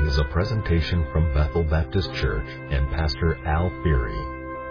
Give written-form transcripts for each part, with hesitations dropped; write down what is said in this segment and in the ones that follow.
following is a presentation from Bethel Baptist Church and Pastor Al Feary.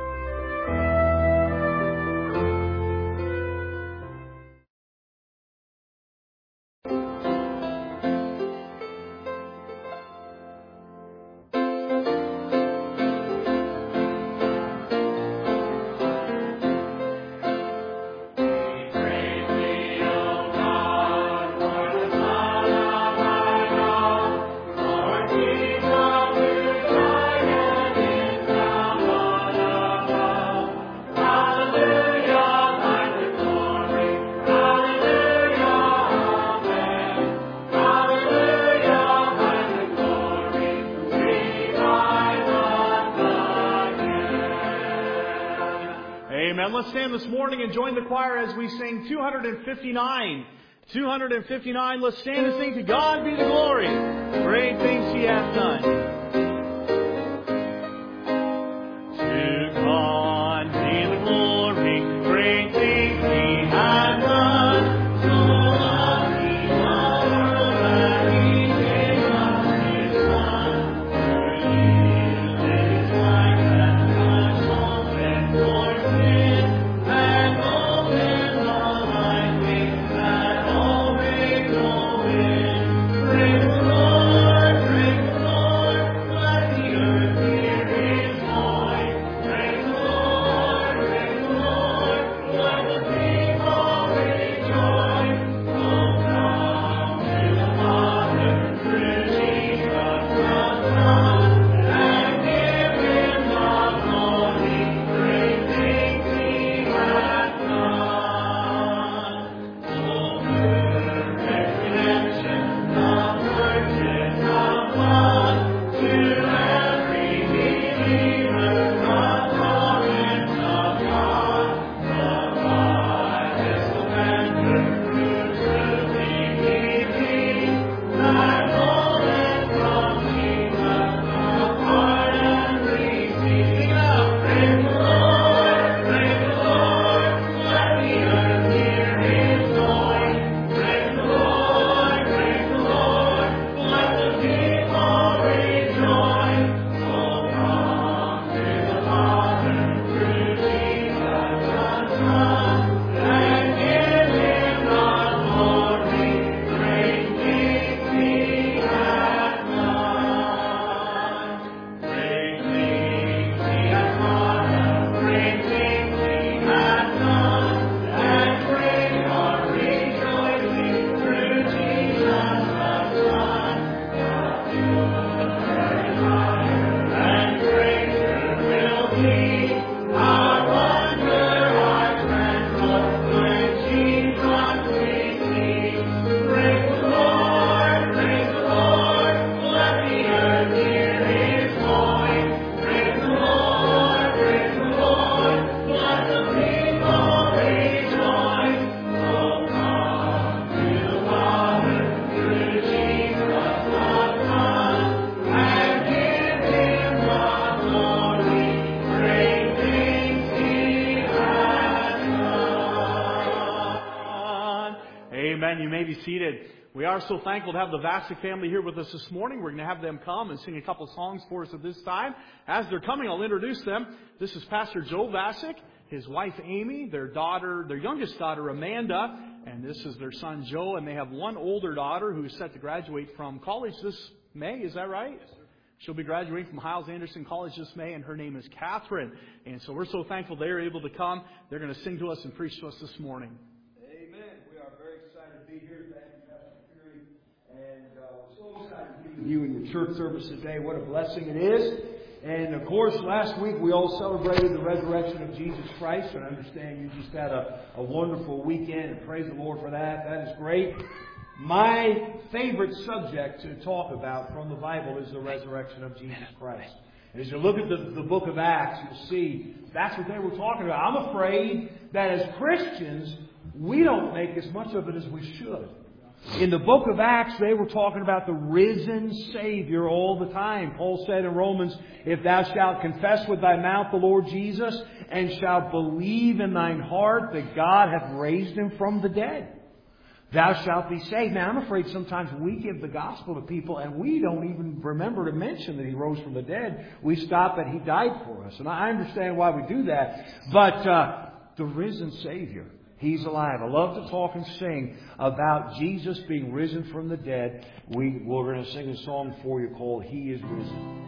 Let's stand this morning and join the choir as we sing 259. 259, let's stand and sing To God Be the Glory. Great things He hath done. To God be the glory, great things He hath done. Seated. We are so thankful to have the Vasic family here with us this morning. We're going to have them come and sing a couple songs for us at this time. As they're coming, I'll introduce them. This is Pastor Joe Vasic, his wife Amy, their youngest daughter Amanda, and this is their son Joe. And they have one older daughter who's set to graduate from college this May. Is that right? Yes, sir. She'll be graduating from Hyles-Anderson College this May, and her name is Catherine. And so we're so thankful they're able to come. They're going to sing to us and preach to us this morning. You and your church service today. What a blessing it is. And of course, last week we all celebrated the resurrection of Jesus Christ. And I understand you just had a wonderful weekend. And praise the Lord for that. That is great. My favorite subject to talk about from the Bible is the resurrection of Jesus Christ. And as you look at the book of Acts, you'll see that's what they were talking about. I'm afraid that as Christians, we don't make as much of it as we should. In the book of Acts, they were talking about the risen Savior all the time. Paul said in Romans, if thou shalt confess with thy mouth the Lord Jesus, and shalt believe in thine heart that God hath raised Him from the dead. thou shalt be saved. Now, I'm afraid sometimes we give the gospel to people and we don't even remember to mention that He rose from the dead. We stop at He died for us. And I understand why we do that. But the risen Savior, He's alive. I love to talk and sing about Jesus being risen from the dead. We're going to sing a song for you called He is Risen.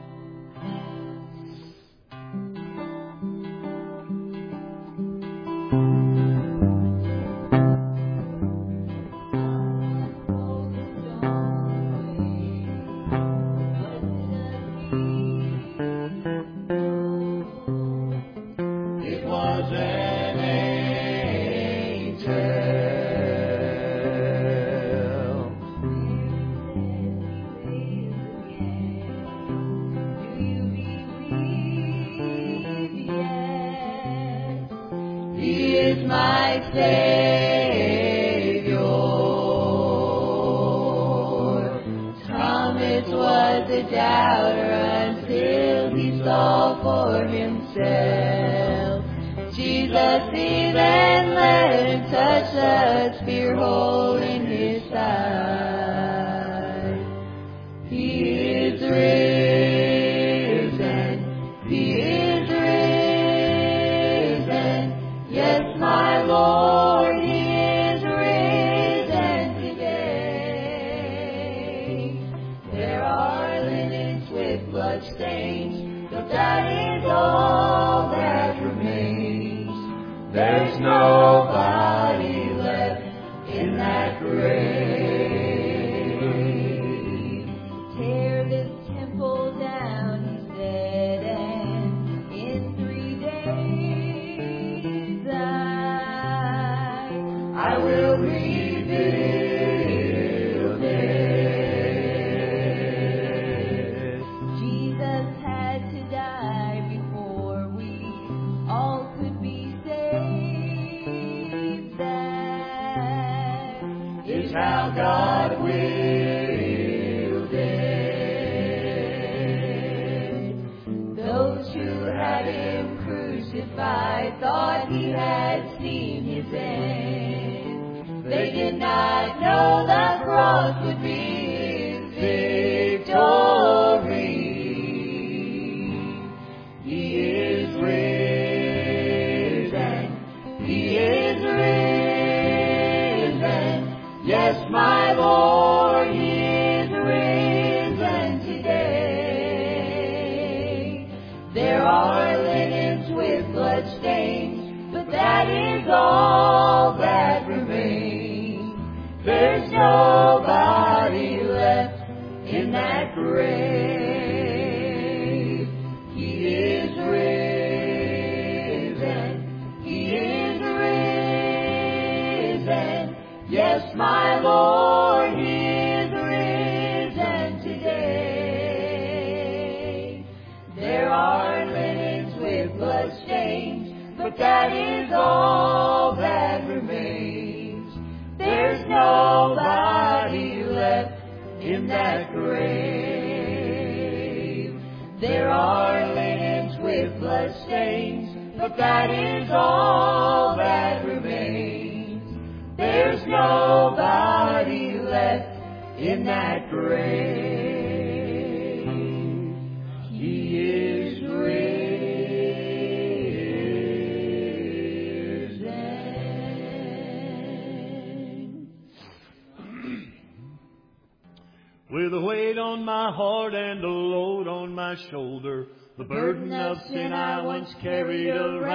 With a weight on my heart and a load on my shoulder, the burden of sin I once carried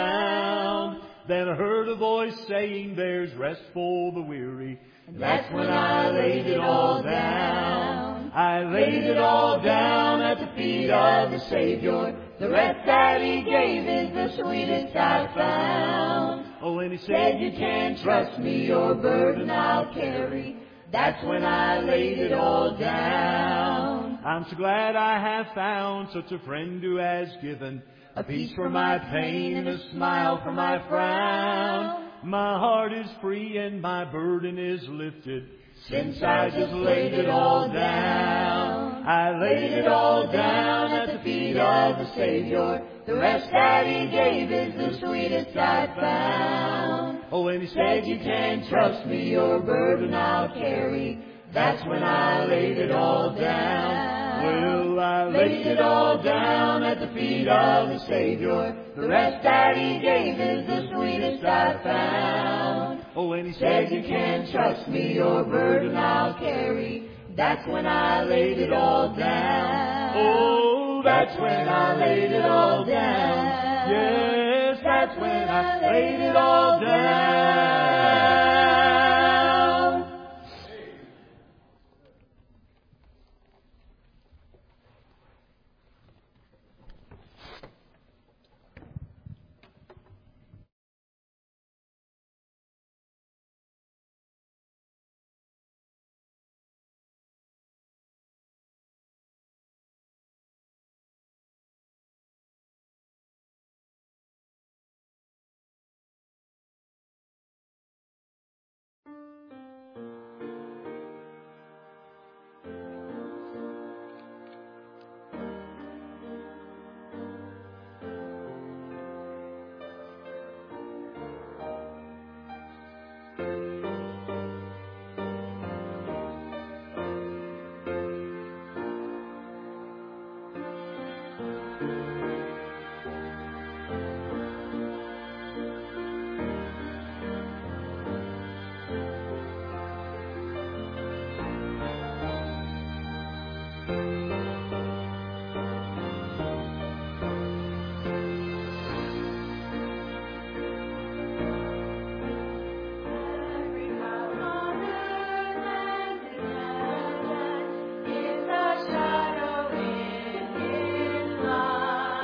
around. Then I heard a voice saying, there's rest for the weary. And that's when I laid it all down. I laid it all down at the feet of the Savior. The rest that He gave is the sweetest I've found. Oh, and He said, you can trust me, your burden I'll carry. That's when I laid it all down. I'm so glad I have found such a friend who has given a peace for my pain and a smile for my frown. My heart is free and my burden is lifted since I just laid it all down. I laid it all down at the feet of the Savior. The rest that He gave is the sweetest I've found. Oh, when He said, you can trust me, your burden I'll carry, that's when I laid it all down. Well, I laid it all down at the feet of the Savior. The rest that He gave is the sweetest I've found. Oh, when He said, you can trust me, your burden I'll carry, that's when I laid it all down. Oh, that's when I laid it all down. Yes, that's when I laid it all down. Shadow in His light.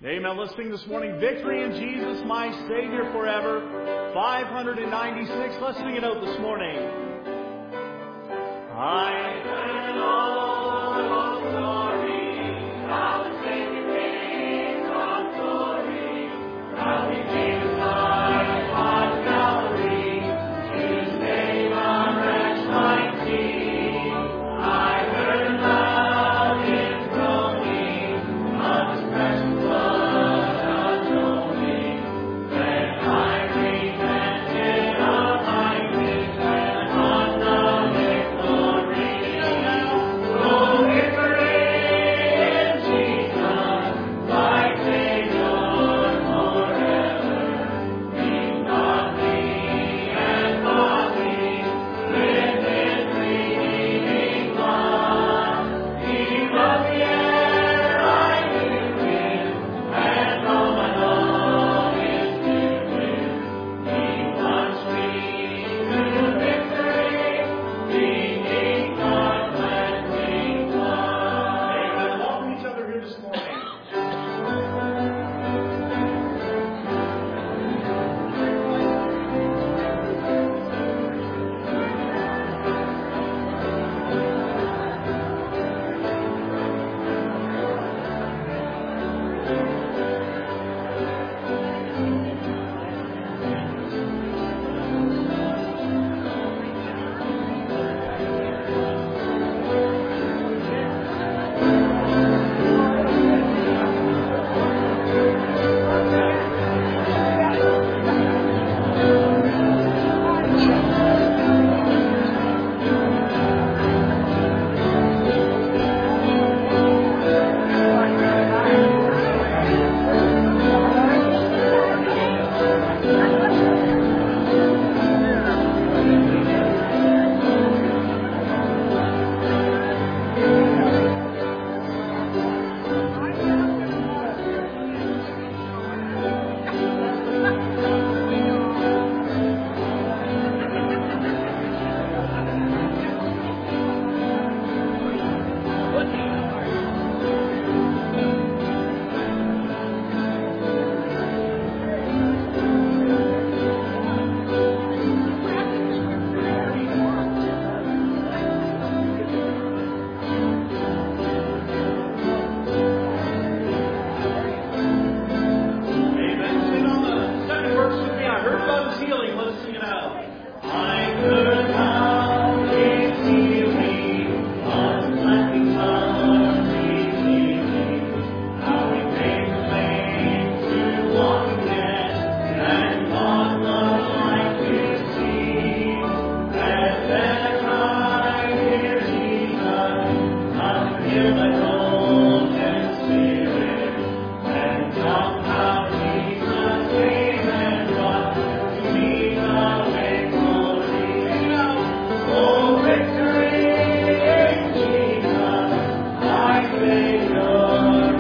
Amen. Let's sing this morning, Victory in Jesus, my Savior forever. 596. Let's sing it out this morning. I can all glory, how the Savior came from glory, how He gave His life on Calvary, to save a wretch like me. I heard Him loud in groaning, of His precious blood atoning. Then I repented of my sins and won the victory. Oh, victory in Jesus, my Savior forever. He bought me and bought me with His redeeming blood. He brought the air I live in, and all my love is to Him. He plunged me to victory, beneath the cleansing blood. Amen. Welcome each other here this morning. Amen. Sing on the second verse with me. I heard about His healing. Let's sing it out. I heard about His healing, of His blessing, mercy, healing. How He paid the pain to walk again, and caused the blind to see. And then I hear Jesus, come heal my soul and spirit, and somehow Jesus came and brought to me the victory. Oh, victory in Jesus, my Savior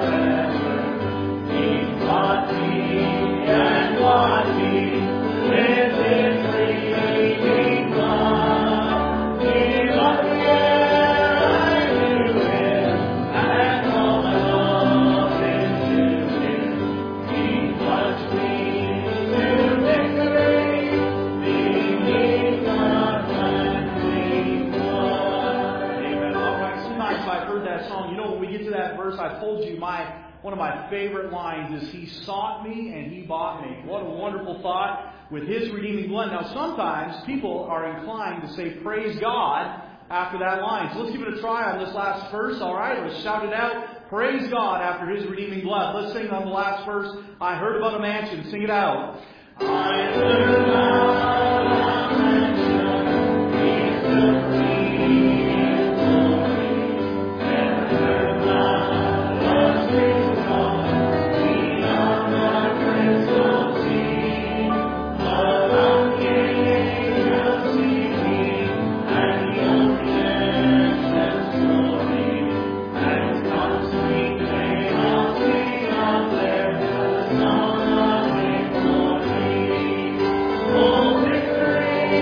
forever. He bought me and bought me with His redeeming blood. He bought the air I live in, and all my love is to Him. He plunged me to victory, beneath the cleansing blood. Amen. All right. Sometimes I've heard that song. You know, when we get to that verse, I told you one of my favorite lines is, He sought me and He bought me. What a wonderful thought, with His redeeming blood. Now, sometimes people are inclined to say, praise God, after that line. So let's give it a try on this last verse, all right? Let's shout it out. Praise God after His redeeming blood. Let's sing on the last verse. I heard about a mansion. Sing it out. I heard about a mansion. He took me in glory. And heard about the streets of beyond the crystal sea. About angels singing, and the ocean and glory. And come sweet day, I'll sing up there, the song of victory. Oh, victory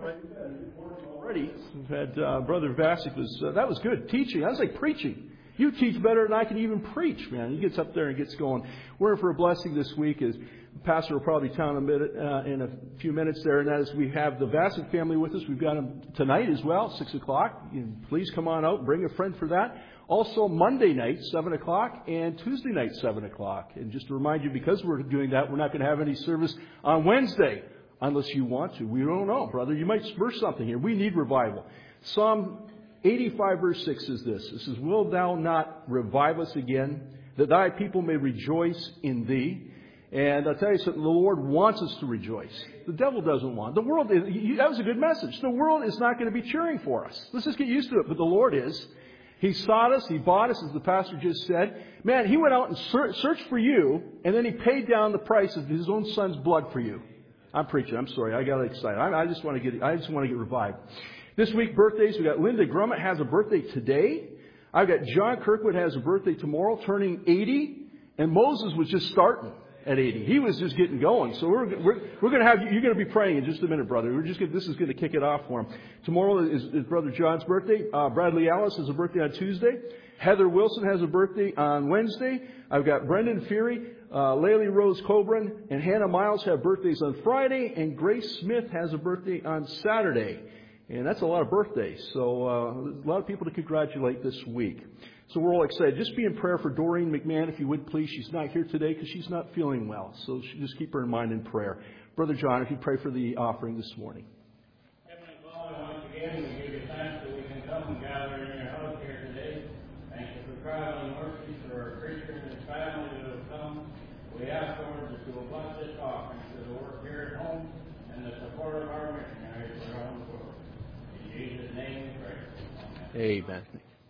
Already, we've had Brother Vasic that was good teaching. That was like preaching. You teach better than I can even preach, man. He gets up there and gets going. We're in for a blessing this week, as the pastor will probably tell in a few minutes there, and that is we have the Vasic family with us. We've got them tonight as well, 6 o'clock. Please come on out and bring a friend for that. Also Monday night, 7 o'clock, and Tuesday night, 7 o'clock. And just to remind you, because we're doing that, we're not going to have any service on Wednesday, unless you want to. We don't know, brother. You might spur something here. We need revival. Psalm 85 verse 6 is this. It says, "Will thou not revive us again, that thy people may rejoice in thee?" And I'll tell you something, the Lord wants us to rejoice. The devil doesn't want. The world, that was a good message. The world is not going to be cheering for us. Let's just get used to it. But the Lord is. He sought us. He bought us, as the pastor just said. Man, He went out and searched for you, and then He paid down the price of His own Son's blood for you. I'm preaching. I'm sorry. I got excited. I just want to get revived. This week, birthdays. We got Linda Grummett has a birthday today. I've got John Kirkwood has a birthday tomorrow, turning 80. And Moses was just starting at 80. He was just getting going. So we're going to have you're going to be praying in just a minute, brother. This is going to kick it off for him. Tomorrow is Brother John's birthday. Bradley Ellis has a birthday on Tuesday. Heather Wilson has a birthday on Wednesday. I've got Brendan Fury, Laylee Rose Coburn, and Hannah Miles have birthdays on Friday. And Grace Smith has a birthday on Saturday. And that's a lot of birthdays. So a lot of people to congratulate this week. So we're all excited. Just be in prayer for Doreen McMahon, if you would, please. She's not here today because she's not feeling well. So just keep her in mind in prayer. Brother John, if you pray for the offering this morning. Heavenly Father, once again, we give you thanks that we can come and gather in your house here today. Thank you for traveling mercies for our preacher and his family that have come. We ask, Lord, that you will bless this offering to the work here at home and the support of our missionaries around the world. In Jesus' name we pray. Amen.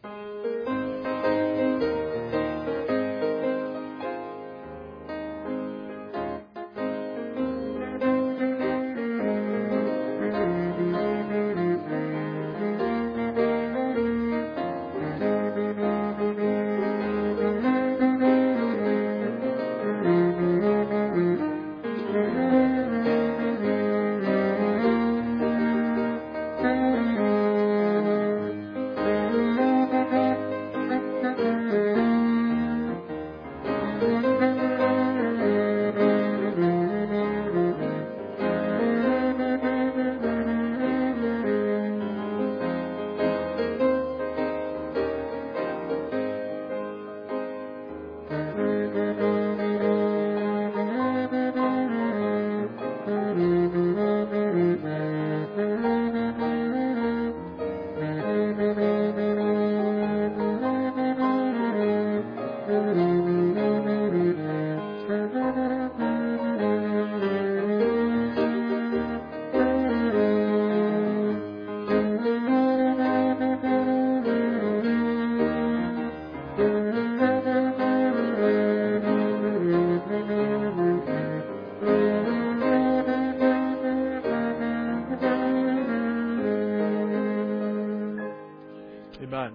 Amen.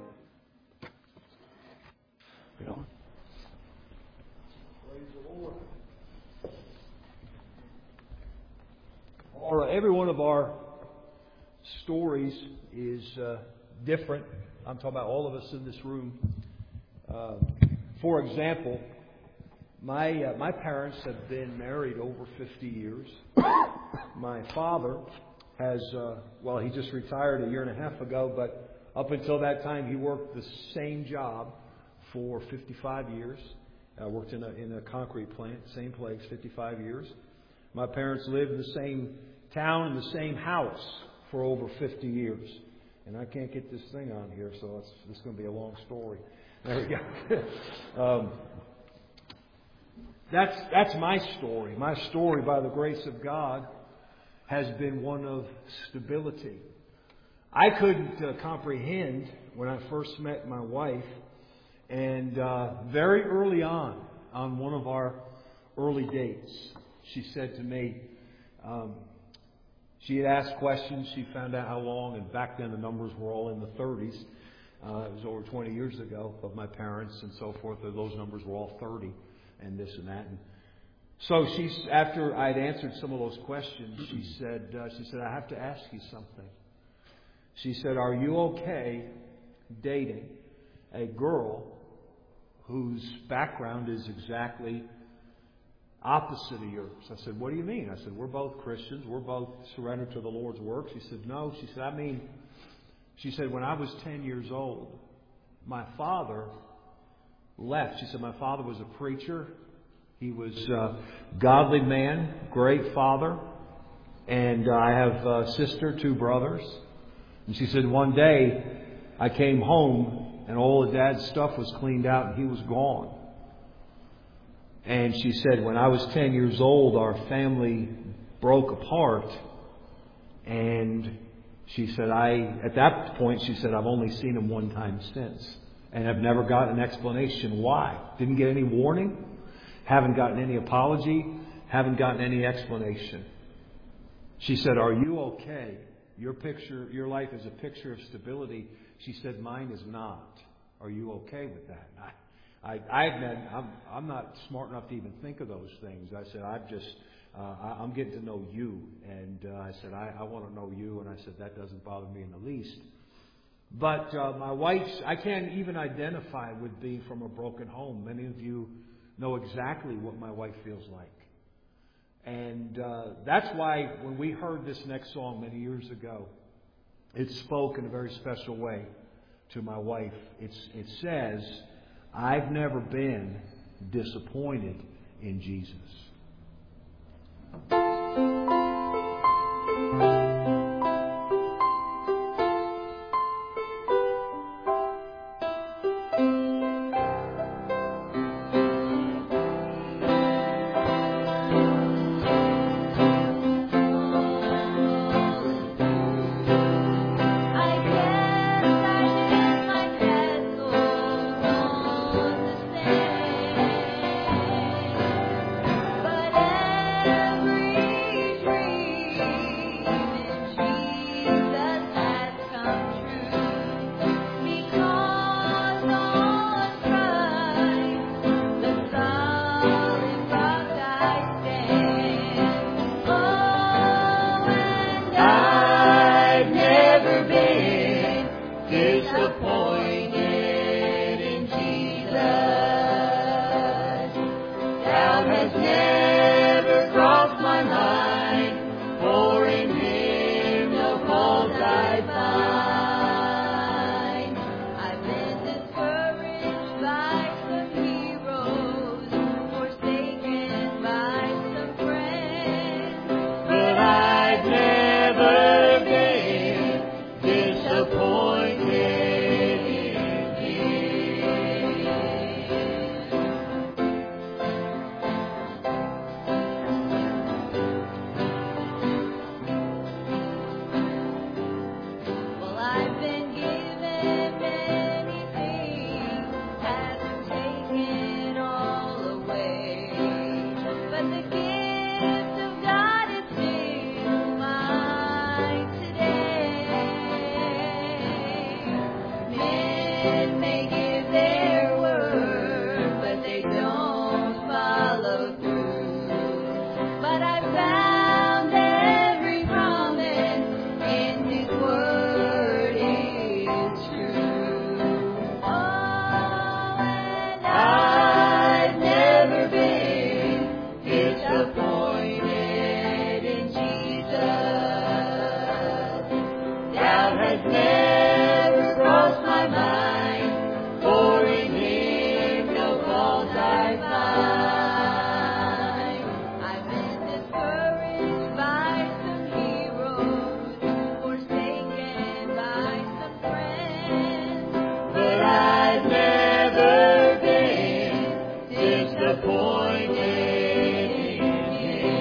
Praise the Lord. All right, every one of our stories is different. I'm talking about all of us in this room. For example, my parents have been married over 50 years. My father has, he just retired a year and a half ago, but up until that time, he worked the same job for 55 years. Worked in a concrete plant, same place, 55 years. My parents lived in the same town, in the same house for over 50 years. And I can't get this thing on here, so it's going to be a long story. There we go. That's my story. My story, by the grace of God, has been one of stability. I couldn't comprehend when I first met my wife, and very early on one of our early dates, she said to me, she had asked questions, she found out how long, and back then the numbers were all in the 30s. It was over 20 years ago of my parents and so forth. Those numbers were all 30 and this and that. And So after I'd answered some of those questions, she said, I have to ask you something. She said, are you okay dating a girl whose background is exactly opposite of yours? I said, what do you mean? I said, we're both Christians. We're both surrendered to the Lord's work. She said, no. She said, when I was 10 years old, my father left. She said, my father was a preacher. He was a godly man, great father. And I have a sister, 2 brothers. And she said, one day I came home and all of Dad's stuff was cleaned out and he was gone. And she said, when I was 10 years old, our family broke apart. And she said, at that point, she said, I've only seen him one time since. And I've never gotten an explanation why. Didn't get any warning. Haven't gotten any apology. Haven't gotten any explanation. She said, are you okay? Your life is a picture of stability. She said, mine is not. Are you okay with that? I'm not smart enough to even think of those things. I said, I'm getting to know you. And I said, I want to know you. And I said, that doesn't bother me in the least. But my wife's, I can't even identify with being from a broken home. Many of you know exactly what my wife feels like. And that's why when we heard this next song many years ago, it spoke in a very special way to my wife. It says, I've never been disappointed in Jesus.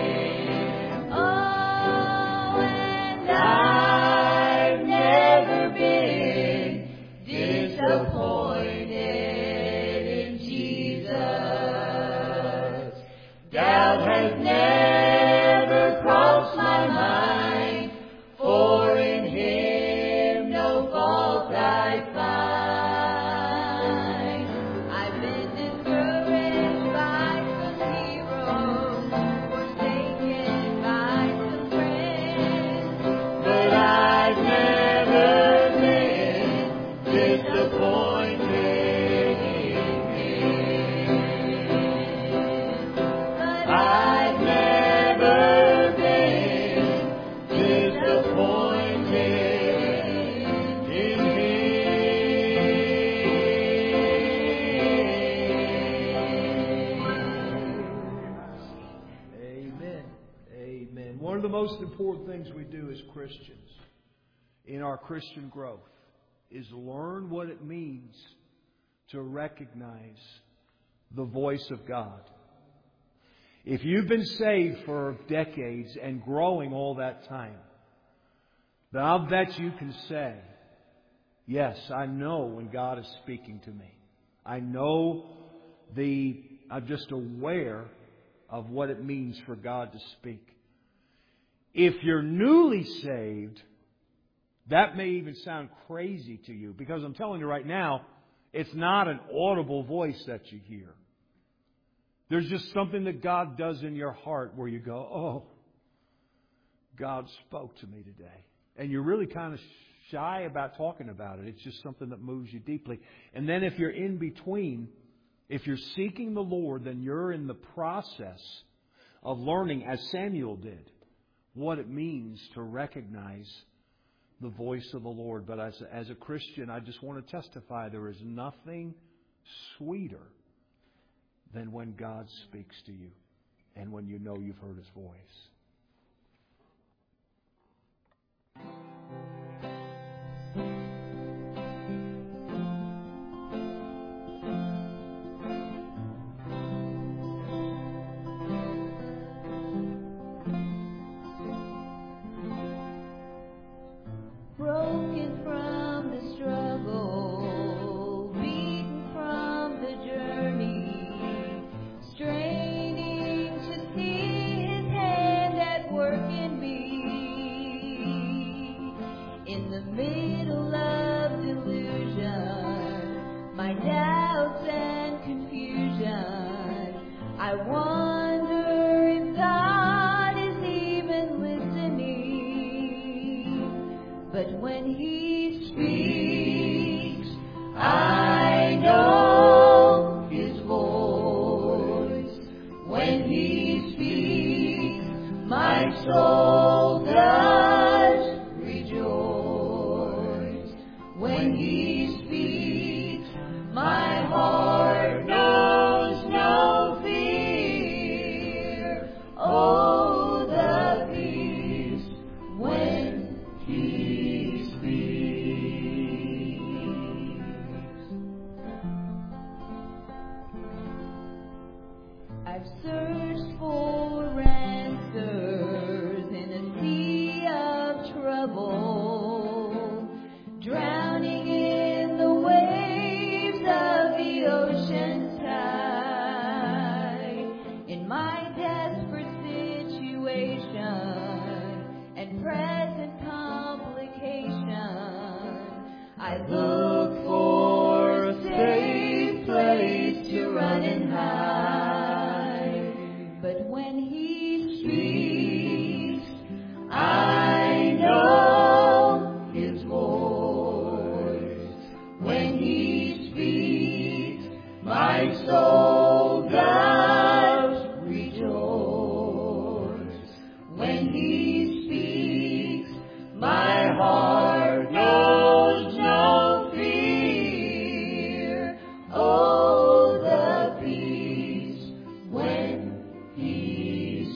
I've never most important things we do as Christians in our Christian growth is learn what it means to recognize the voice of God. If you've been saved for decades and growing all that time, then I'll bet you can say, yes, I know when God is speaking to me. I'm just aware of what it means for God to speak. If you're newly saved, that may even sound crazy to you, because I'm telling you right now, it's not an audible voice that you hear. There's just something that God does in your heart where you go, oh, God spoke to me today. And you're really kind of shy about talking about it. It's just something that moves you deeply. And then if you're in between, if you're seeking the Lord, then you're in the process of learning, as Samuel did, what it means to recognize the voice of the Lord. But as a Christian, I just want to testify, there is nothing sweeter than when God speaks to you and when you know you've heard His voice. Broken from the struggle, beaten from the journey, straining to see His hand at work in me. In the middle of delusion, my doubts and confusion, I wonder if God is even listening. But when He speaks, I know His voice. When He speaks, my soul does rejoice. When He speaks, my heart knows no fear. Oh, the peace when He speaks. I've searched for answers in a sea of trouble, drowning in the waves of the ocean's tide. In my desperate situation and present complication, I look for a safe place to run and hide. But when He speaks, I know His voice. When He speaks, my soul does rejoice. When He speaks, my heart knows no fear. Oh, the peace when He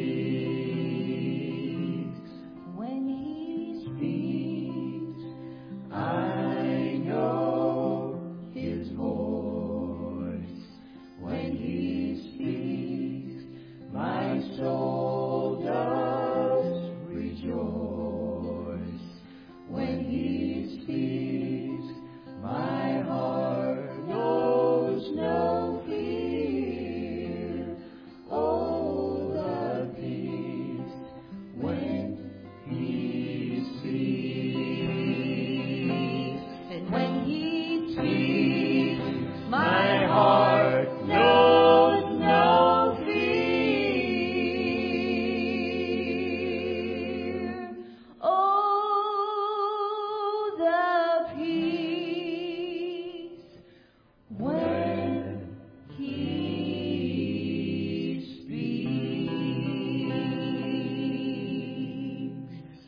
speaks. When He speaks, I know His voice. When He speaks, my soul does rejoice. When He speaks, my heart knows no fear. Oh, the peace when He speaks. And when He speaks, my heart knows no fear. Oh, the peace when He speaks.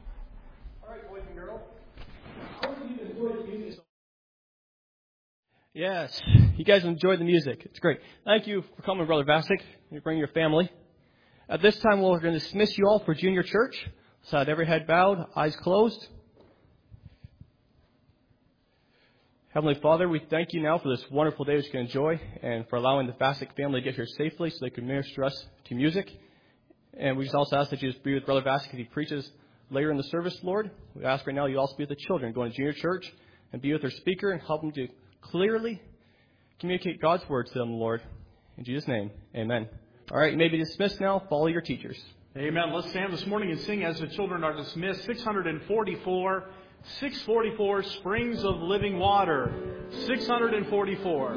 All right, boys and girls. How many of you enjoyed music? Yes. You guys enjoyed the music. It's great. Thank you for coming, Brother Vasic. You bring your family. At this time, we're going to dismiss you all for junior church. So have every head bowed, eyes closed. Heavenly Father, we thank you now for this wonderful day we can enjoy and for allowing the Vasic family to get here safely so they can minister us to music. And we just also ask that you just be with Brother Vasic as he preaches later in the service, Lord. We ask right now you also be with the children going to junior church and be with their speaker and help them to clearly communicate God's word to them, Lord. In Jesus' name, amen. All right, you may be dismissed now. Follow your teachers. Amen. Let's stand this morning and sing as the children are dismissed. 644, Springs of Living Water. 644.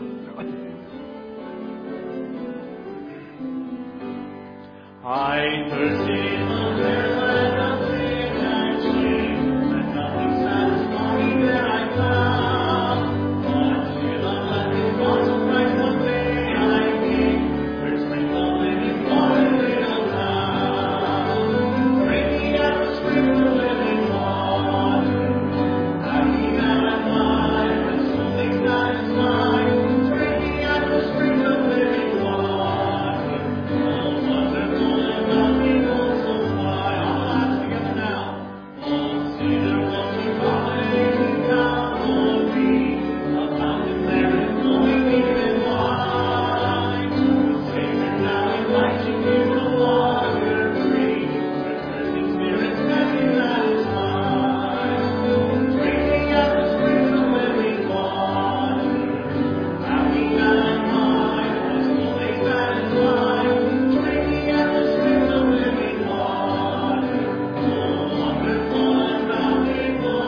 I thirst in the land of sin and shame, and nothing satisfies that I found. But till the blessed cross of Christ the day I came, where springs of living water they abound. Bring me out the spring of living water, happy that I find, and something satisfied. Bring me out the spring of living water, all wonderful and bountiful supply. All hands together now. All see there will be holidays in Calvary, a fountain there is flowing deep and wide. Savior now invites you to the water free, where thirsty spirits can be satisfied. Bring me out the spring of living water, happy that I find, was fully satisfied. Bring me out the spring of living water, oh wonderful and bountiful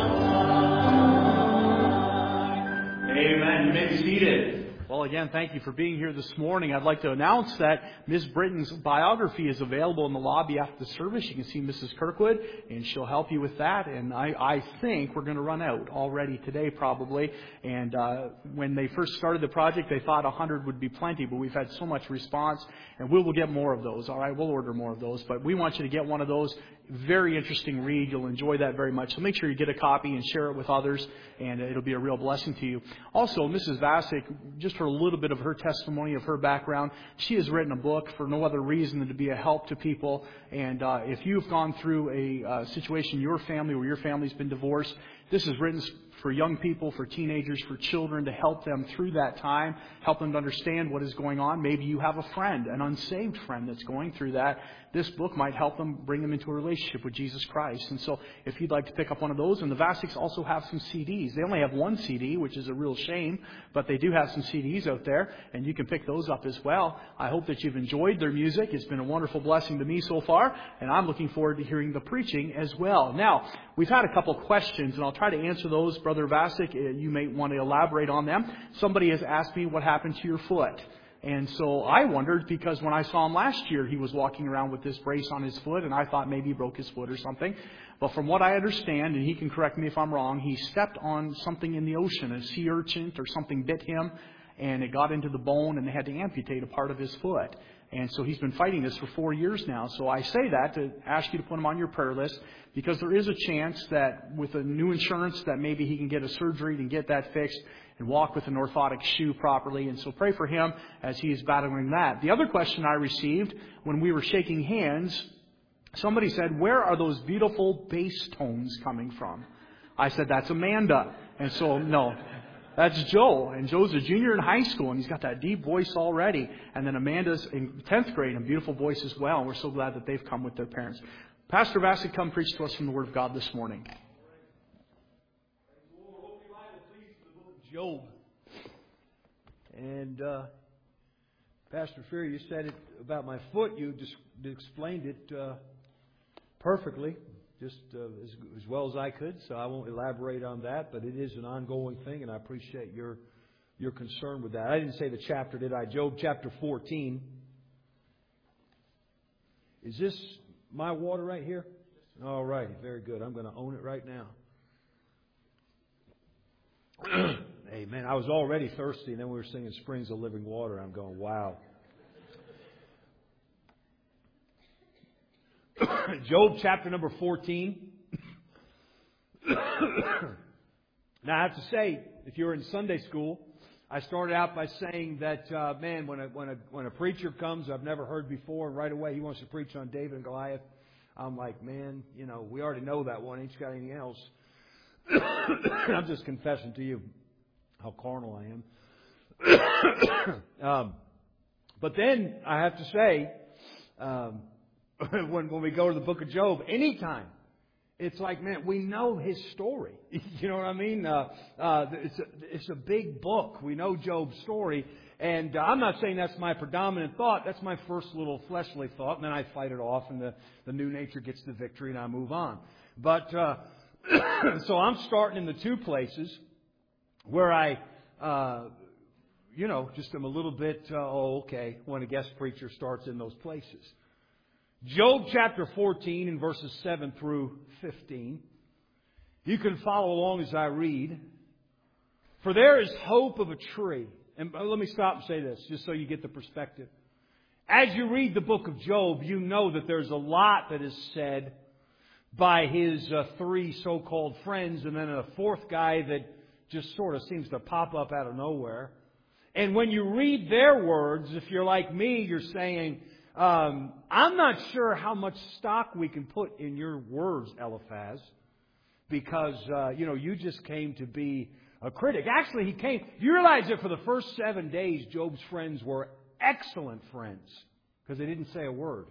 supply. Amen. You may be seated. Well, again, thank you for being here this morning. I'd like to announce that Ms. Britton's biography is available in the lobby after the service. You can see Mrs. Kirkwood, and she'll help you with that. And I think we're going to run out already today, probably. And when they first started the project, they thought 100 would be plenty, but we've had so much response, and we will get more of those. All right, we'll order more of those. But we want you to get one of those. Very interesting read. You'll enjoy that very much. So make sure you get a copy and share it with others, and it'll be a real blessing to you. Also, Mrs. Vasic, just for a little bit of her testimony, of her background, she has written a book for no other reason than to be a help to people. And if you've gone through a situation in your family where your family's been divorced, this is written for young people, for teenagers, for children, to help them through that time, help them to understand what is going on. Maybe you have a friend, an unsaved friend that's going through that. This book might help them, bring them into a relationship with Jesus Christ. And so if you'd like to pick up one of those, and the Vasics also have some CDs. They only have one CD, which is a real shame, but they do have some CDs out there, and you can pick those up as well. I hope that you've enjoyed their music. It's been a wonderful blessing to me so far, and I'm looking forward to hearing the preaching as well. Now, we've had a couple questions, and I'll try to answer those. Brother Vasic, you may want to elaborate on them. Somebody has asked me what happened to your foot. And so I wondered, because when I saw him last year, he was walking around with this brace on his foot, and I thought maybe he broke his foot or something. But from what I understand, and he can correct me if I'm wrong, he stepped on something in the ocean, a sea urchin or something bit him, and it got into the bone, and they had to amputate a part of his foot. And so he's been fighting this for 4 years now. So I say that to ask you to put him on your prayer list, because there is a chance that with a new insurance that maybe he can get a surgery and get that fixed and walk with an orthotic shoe properly. And so pray for him as he is battling that. The other question I received when we were shaking hands, somebody said, where are those beautiful bass tones coming from? I said, that's Amanda. And so, no. That's Joe, and Joe's a junior in high school, and he's got that deep voice already. And then Amanda's in 10th grade, and a beautiful voice as well. And we're so glad that they've come with their parents. Pastor Vasic, come preach to us from the Word of God this morning. Job. And Pastor Fear, you said it about my foot. You just explained it perfectly, just as well as I could. So I won't elaborate on that, but it is an ongoing thing, and I appreciate your concern with that. I didn't say the chapter, did I? Job chapter 14. Is this my water right here? All right, very good. I'm going to own it right now. Amen. I was already thirsty, and then we were singing Springs of Living Water. I'm going, wow. Job chapter number 14. Now, I have to say, if you're in Sunday school, I started out by saying that, man, when a preacher comes I've never heard before, and right away he wants to preach on David and Goliath, I'm like, man, we already know that one. Ain't you got anything else? I'm just confessing to you how carnal I am. But then I have to say, when we go to the book of Job, anytime, it's like, man, we know his story. You know what I mean? It's a big book. We know Job's story. And I'm not saying that's my predominant thought. That's my first little fleshly thought. And then I fight it off, and the new nature gets the victory, and I move on. But so I'm starting in the two places where I, just am a little bit, okay, when a guest preacher starts in those places. Job chapter 14 and verses 7 through 15. You can follow along as I read. For there is hope of a tree. And let me stop and say this, just so you get the perspective. As you read the book of Job, you know that there's a lot that is said by his three so-called friends, and then a fourth guy that just sort of seems to pop up out of nowhere. And when you read their words, if you're like me, you're saying, I'm not sure how much stock we can put in your words, Eliphaz, because, you just came to be a critic. Actually, he came. You realize that for the first 7 days, Job's friends were excellent friends because they didn't say a word.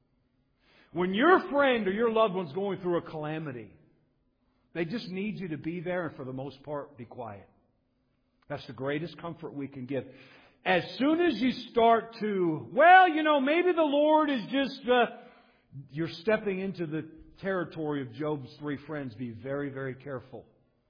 When your friend or your loved one's going through a calamity, they just need you to be there and for the most part, be quiet. That's the greatest comfort we can give. As soon as you start to, maybe the Lord is just, you're stepping into the territory of Job's three friends. Be very, very careful.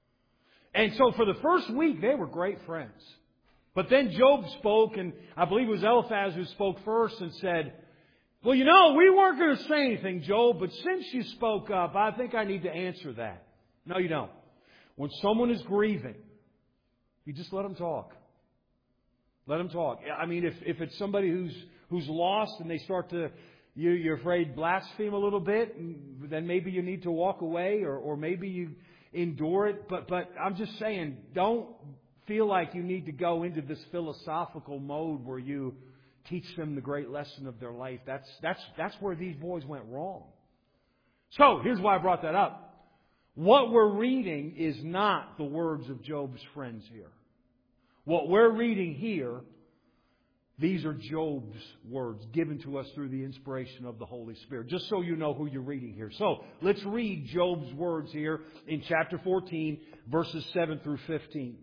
And so for the first week, they were great friends. But then Job spoke, and I believe it was Eliphaz who spoke first and said, well, we weren't going to say anything, Job, but since you spoke up, I think I need to answer that. No, you don't. When someone is grieving, you just let them talk. Let them talk. I mean, if it's somebody who's lost and they start to, you're afraid, blaspheme a little bit, then maybe you need to walk away, or maybe you endure it. But I'm just saying, don't feel like you need to go into this philosophical mode where you teach them the great lesson of their life. That's where these boys went wrong. So here's why I brought that up. What we're reading is not the words of Job's friends here. What we're reading here, these are Job's words given to us through the inspiration of the Holy Spirit. Just so you know who you're reading here. So, let's read Job's words here in chapter 14, verses 7 through 15.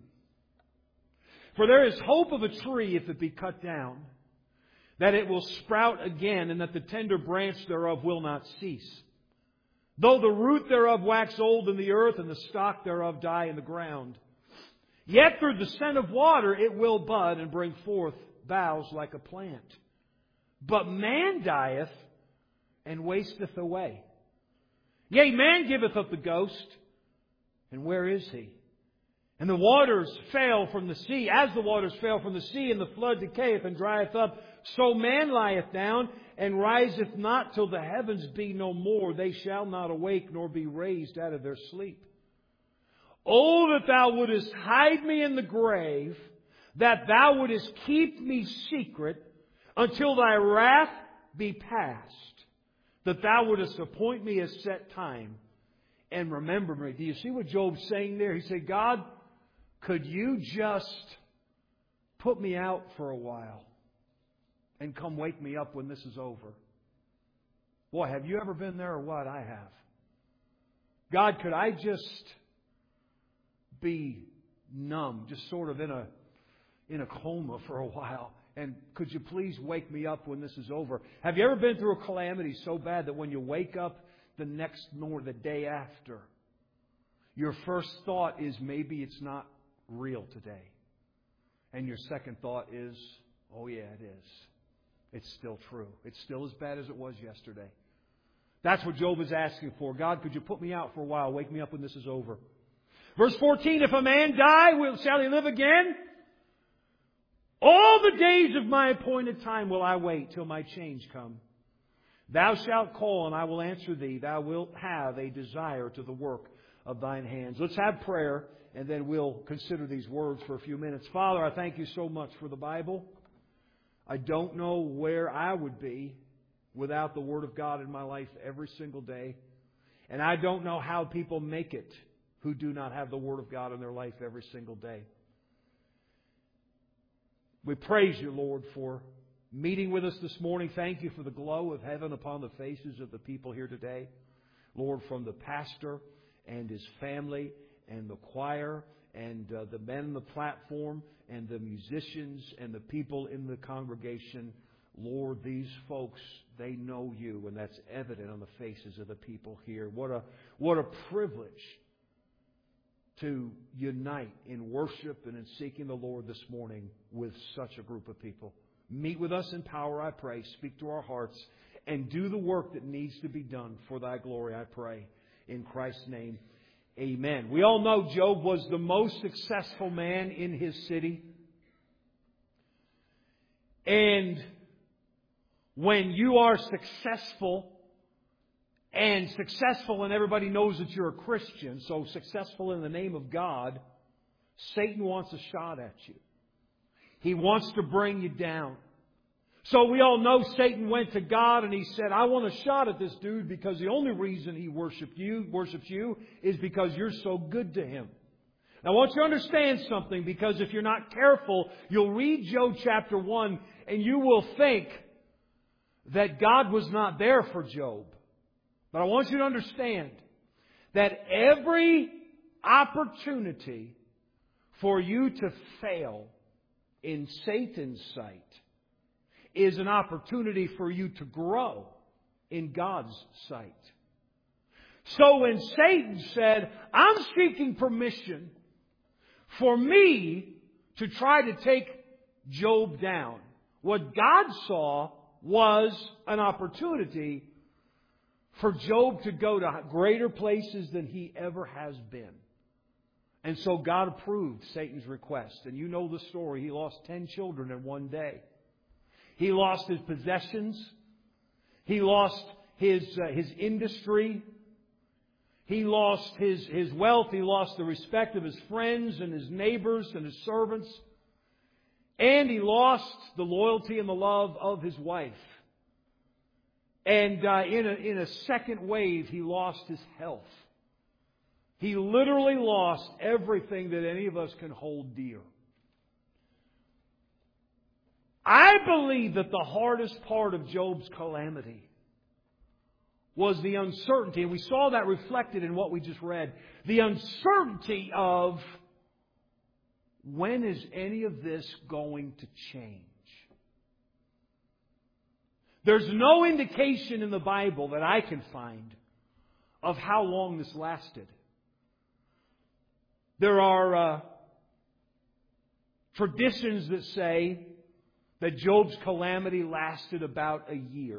For there is hope of a tree if it be cut down, that it will sprout again, and that the tender branch thereof will not cease. Though the root thereof wax old in the earth, and the stock thereof die in the ground. Yet through the scent of water it will bud and bring forth boughs like a plant. But man dieth and wasteth away. Yea, man giveth up the ghost, and where is he? And the waters fail from the sea. As the waters fail from the sea, and the flood decayeth and drieth up, so man lieth down and riseth not till the heavens be no more. They shall not awake nor be raised out of their sleep. Oh, that thou wouldest hide me in the grave, that thou wouldest keep me secret until thy wrath be past, that thou wouldest appoint me a set time and remember me. Do you see what Job's saying there? He said, God, could you just put me out for a while and come wake me up when this is over? Boy, have you ever been there or what? I have. God, could I just be numb, just sort of in a coma for a while? And could you please wake me up when this is over? Have you ever been through a calamity so bad that when you wake up the next nor the day after, your first thought is maybe it's not real today? And your second thought is, oh yeah, it is. It's still true. It's still as bad as it was yesterday. That's what Job is asking for. God, could you put me out for a while? Wake me up when this is over. Verse 14, if a man die, shall he live again? All the days of my appointed time will I wait till my change come. Thou shalt call and I will answer thee. Thou wilt have a desire to the work of Thine hands. Let's have prayer, and then we'll consider these words for a few minutes. Father, I thank You so much for the Bible. I don't know where I would be without the Word of God in my life every single day. And I don't know how people make it who do not have the Word of God in their life every single day. We praise You, Lord, for meeting with us this morning. Thank You for the glow of heaven upon the faces of the people here today. Lord, from the pastor and his family and the choir and the men on the platform and the musicians and the people in the congregation, Lord, these folks, they know You, and that's evident on the faces of the people here. What a privilege to unite in worship and in seeking the Lord this morning with such a group of people. Meet with us in power, I pray. Speak to our hearts and do the work that needs to be done for Thy glory, I pray. In Christ's name, amen. We all know Job was the most successful man in his city. And when you are successful, and everybody knows that you're a Christian, so successful in the name of God, Satan wants a shot at you. He wants to bring you down. So we all know Satan went to God and he said, I want a shot at this dude because the only reason he worships you is because you're so good to him. Now I want you to understand something, because if you're not careful, you'll read Job chapter 1 and you will think that God was not there for Job. But I want you to understand that every opportunity for you to fail in Satan's sight is an opportunity for you to grow in God's sight. So when Satan said, I'm seeking permission for me to try to take Job down, what God saw was an opportunity for Job to go to greater places than he ever has been. And so God approved Satan's request. And you know the story. He lost 10 children in one day. He lost his possessions. He lost his industry. He lost his wealth. He lost the respect of his friends and his neighbors and his servants. And he lost the loyalty and the love of his wife. And in a second wave, he lost his health. He literally lost everything that any of us can hold dear. I believe that the hardest part of Job's calamity was the uncertainty, and we saw that reflected in what we just read. The uncertainty of, when is any of this going to change? There's no indication in the Bible that I can find of how long this lasted. There are traditions that say that Job's calamity lasted about a year.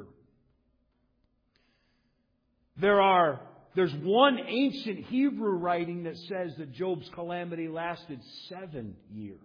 There's one ancient Hebrew writing that says that Job's calamity lasted 7 years.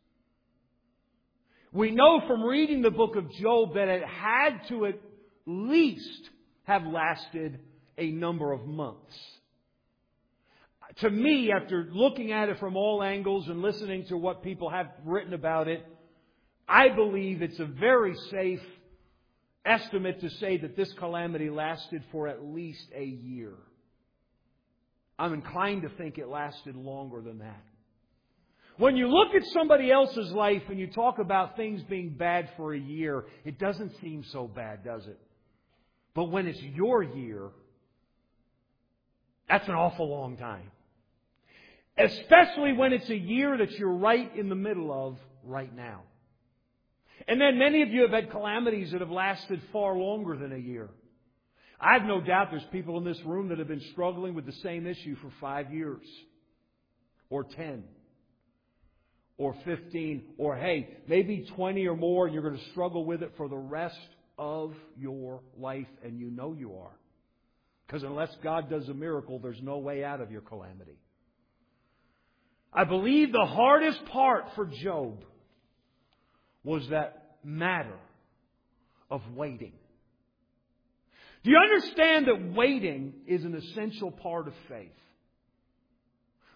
We know from reading the book of Job that it had to at least have lasted a number of months. To me, after looking at it from all angles and listening to what people have written about it, I believe it's a very safe estimate to say that this calamity lasted for at least a year. I'm inclined to think it lasted longer than that. When you look at somebody else's life and you talk about things being bad for a year, it doesn't seem so bad, does it? But when it's your year, that's an awful long time. Especially when it's a year that you're right in the middle of right now. And then many of you have had calamities that have lasted far longer than a year. I have no doubt there's people in this room that have been struggling with the same issue for 5 years. Or 10. Or 15. Or hey, maybe 20 or more, and you're going to struggle with it for the rest of your life. And you know you are. Because unless God does a miracle, there's no way out of your calamity. I believe the hardest part for Job was that matter of waiting. Do you understand that waiting is an essential part of faith?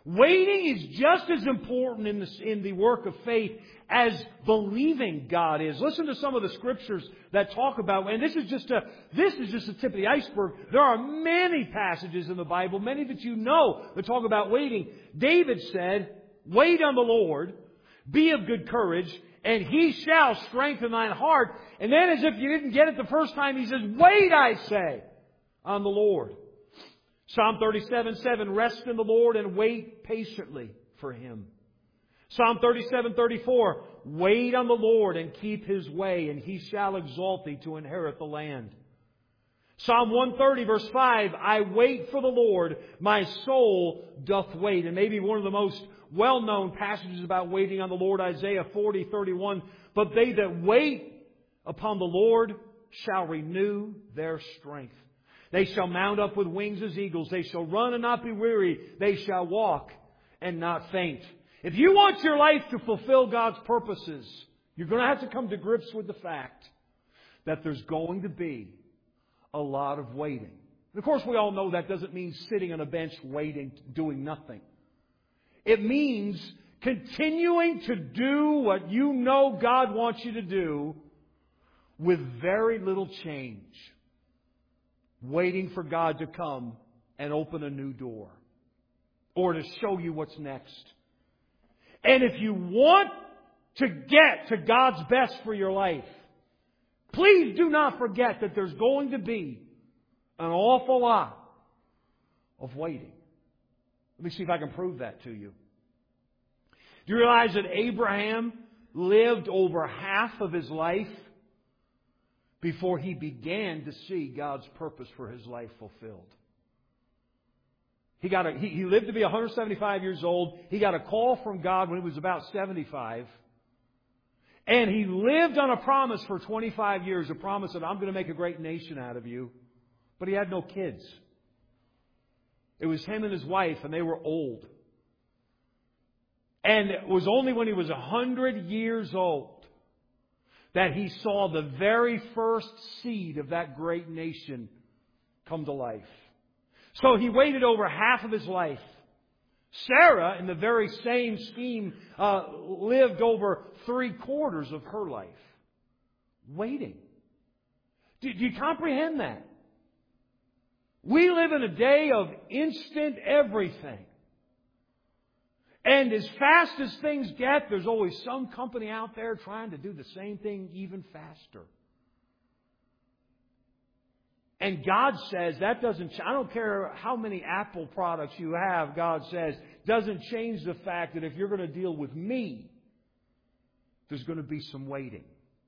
Waiting is just as important in the work of faith as believing God is. Listen to some of the scriptures that talk about, and this is just the tip of the iceberg. There are many passages in the Bible, many that you know, that talk about waiting. David said, "Wait on the Lord, be of good courage, and He shall strengthen thine heart." And then, as if you didn't get it the first time, he says, "Wait, I say, on the Lord." Psalm 37:7, "Rest in the Lord and wait patiently for Him." Psalm 37:34, "Wait on the Lord and keep His way, and He shall exalt thee to inherit the land." Psalm 130 verse 5, "I wait for the Lord, my soul doth wait." And maybe one of the most well-known passages about waiting on the Lord, Isaiah 40:31, "But they that wait upon the Lord shall renew their strength. They shall mount up with wings as eagles. They shall run and not be weary. They shall walk and not faint." If you want your life to fulfill God's purposes, you're going to have to come to grips with the fact that there's going to be a lot of waiting. And of course, we all know that doesn't mean sitting on a bench waiting, doing nothing. It means continuing to do what you know God wants you to do with very little change. Waiting for God to come and open a new door, or to show you what's next. And if you want to get to God's best for your life, please do not forget that there's going to be an awful lot of waiting. Let me see if I can prove that to you. Do you realize that Abraham lived over half of his life before he began to see God's purpose for his life fulfilled? He lived to be 175 years old. He got a call from God when he was about 75. And he lived on a promise for 25 years, a promise that I'm going to make a great nation out of you. But he had no kids. It was him and his wife, and they were old. And it was only when he was 100 years old that he saw the very first seed of that great nation come to life. So he waited over half of his life. Sarah, in the very same scheme, lived over 3/4 of her life. Waiting. Do you comprehend that? We live in a day of instant everything. And as fast as things get, there's always some company out there trying to do the same thing even faster. And God says that doesn't, I don't care how many Apple products you have, God says, doesn't change the fact that if you're going to deal with me, there's going to be some waiting.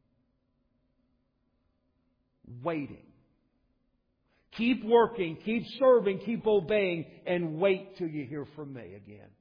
Waiting. Keep working, keep serving, keep obeying, and wait till you hear from me again.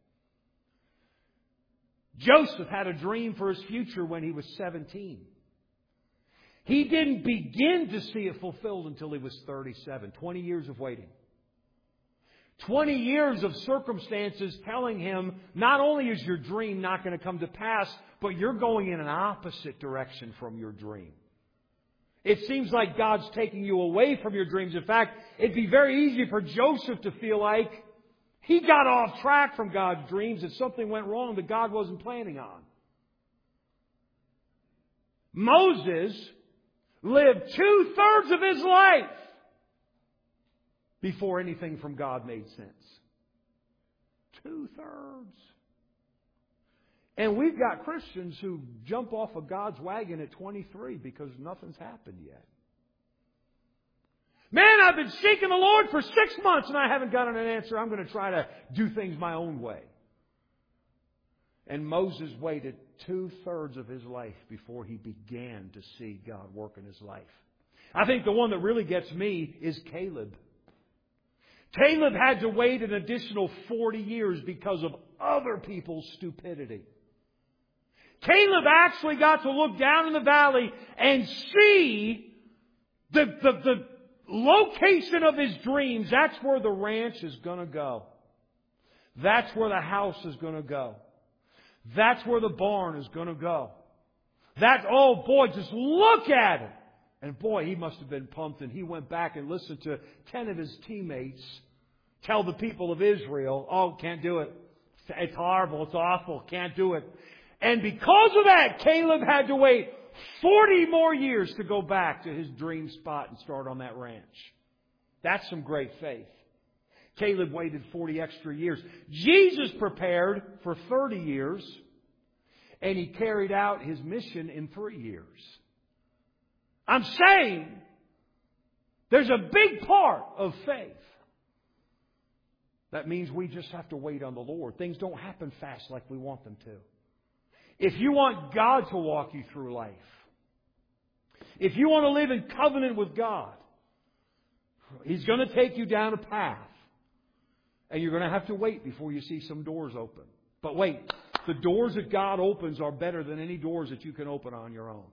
Joseph had a dream for his future when he was 17. He didn't begin to see it fulfilled until he was 37. 20 years of waiting. 20 years of circumstances telling him, not only is your dream not going to come to pass, but you're going in an opposite direction from your dream. It seems like God's taking you away from your dreams. In fact, it'd be very easy for Joseph to feel like he got off track from God's dreams, that something went wrong that God wasn't planning on. Moses lived 2/3 of his life before anything from God made sense. 2/3. And we've got Christians who jump off of God's wagon at 23 because nothing's happened yet. Man, I've been seeking the Lord for 6 months and I haven't gotten an answer. I'm going to try to do things my own way. And Moses waited 2/3 of his life before he began to see God work in his life. I think the one that really gets me is Caleb. Caleb had to wait an additional 40 years because of other people's stupidity. Caleb actually got to look down in the valley and see the location of his dreams. That's where the ranch is going to go. That's where the house is going to go. That's where the barn is going to go. Oh boy, just look at it. And boy, he must have been pumped. And he went back and listened to 10 of his teammates tell the people of Israel, oh, can't do it. It's horrible. It's awful. Can't do it. And because of that, Caleb had to wait 40 more years to go back to his dream spot and start on that ranch. That's some great faith. Caleb waited 40 extra years. Jesus prepared for 30 years, and he carried out his mission in 3 years. I'm saying there's a big part of faith. That means we just have to wait on the Lord. Things don't happen fast like we want them to. If you want God to walk you through life, if you want to live in covenant with God, He's going to take you down a path. And you're going to have to wait before you see some doors open. But wait, the doors that God opens are better than any doors that you can open on your own.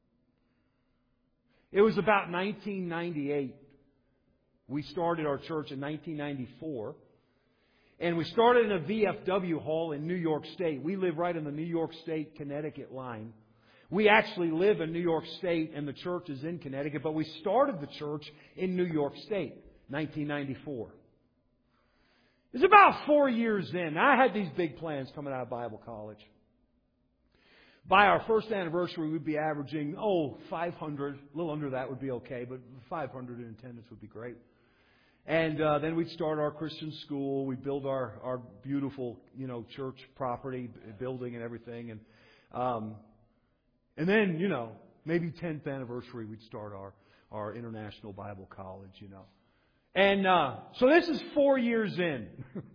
It was about 1998. We started our church in 1994. And we started in a VFW hall in New York State. We live right on the New York State-Connecticut line. We actually live in New York State and the church is in Connecticut. But we started the church in New York State, 1994. It was about 4 years in. I had these big plans coming out of Bible college. By our first anniversary, we'd be averaging, 500. A little under that would be okay, but 500 in attendance would be great. And then we'd start our Christian school. We'd build our beautiful, church property, building and everything. And then, maybe 10th anniversary, we'd start our International Bible College, And so this is 4 years in.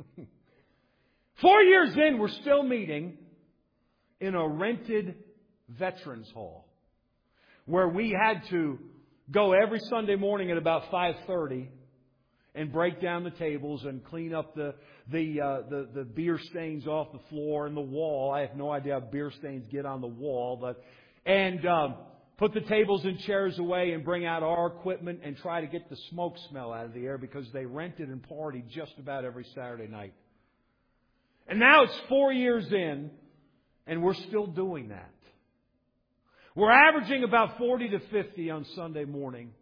4 years in, we're still meeting in a rented veterans hall where we had to go every Sunday morning at about 5:30 and break down the tables and clean up the beer stains off the floor and the wall. I have no idea how beer stains get on the wall, and put the tables and chairs away and bring out our equipment and try to get the smoke smell out of the air because they rented and partied just about every Saturday night. And now it's 4 years in, and we're still doing that. We're averaging about 40 to 50 on Sunday morning.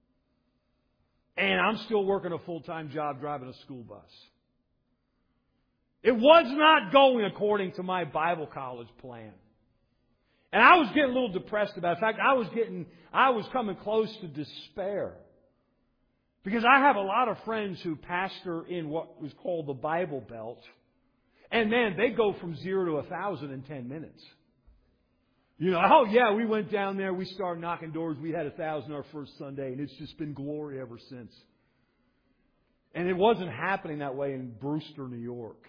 And I'm still working a full-time job driving a school bus. It was not going according to my Bible college plan. And I was getting a little depressed about it. In fact, I was coming close to despair. Because I have a lot of friends who pastor in what was called the Bible Belt. And man, they go from 0 to 1,000 in 10 minutes. We went down there, we started knocking doors, we had 1,000 our first Sunday, and it's just been glory ever since. And it wasn't happening that way in Brewster, New York.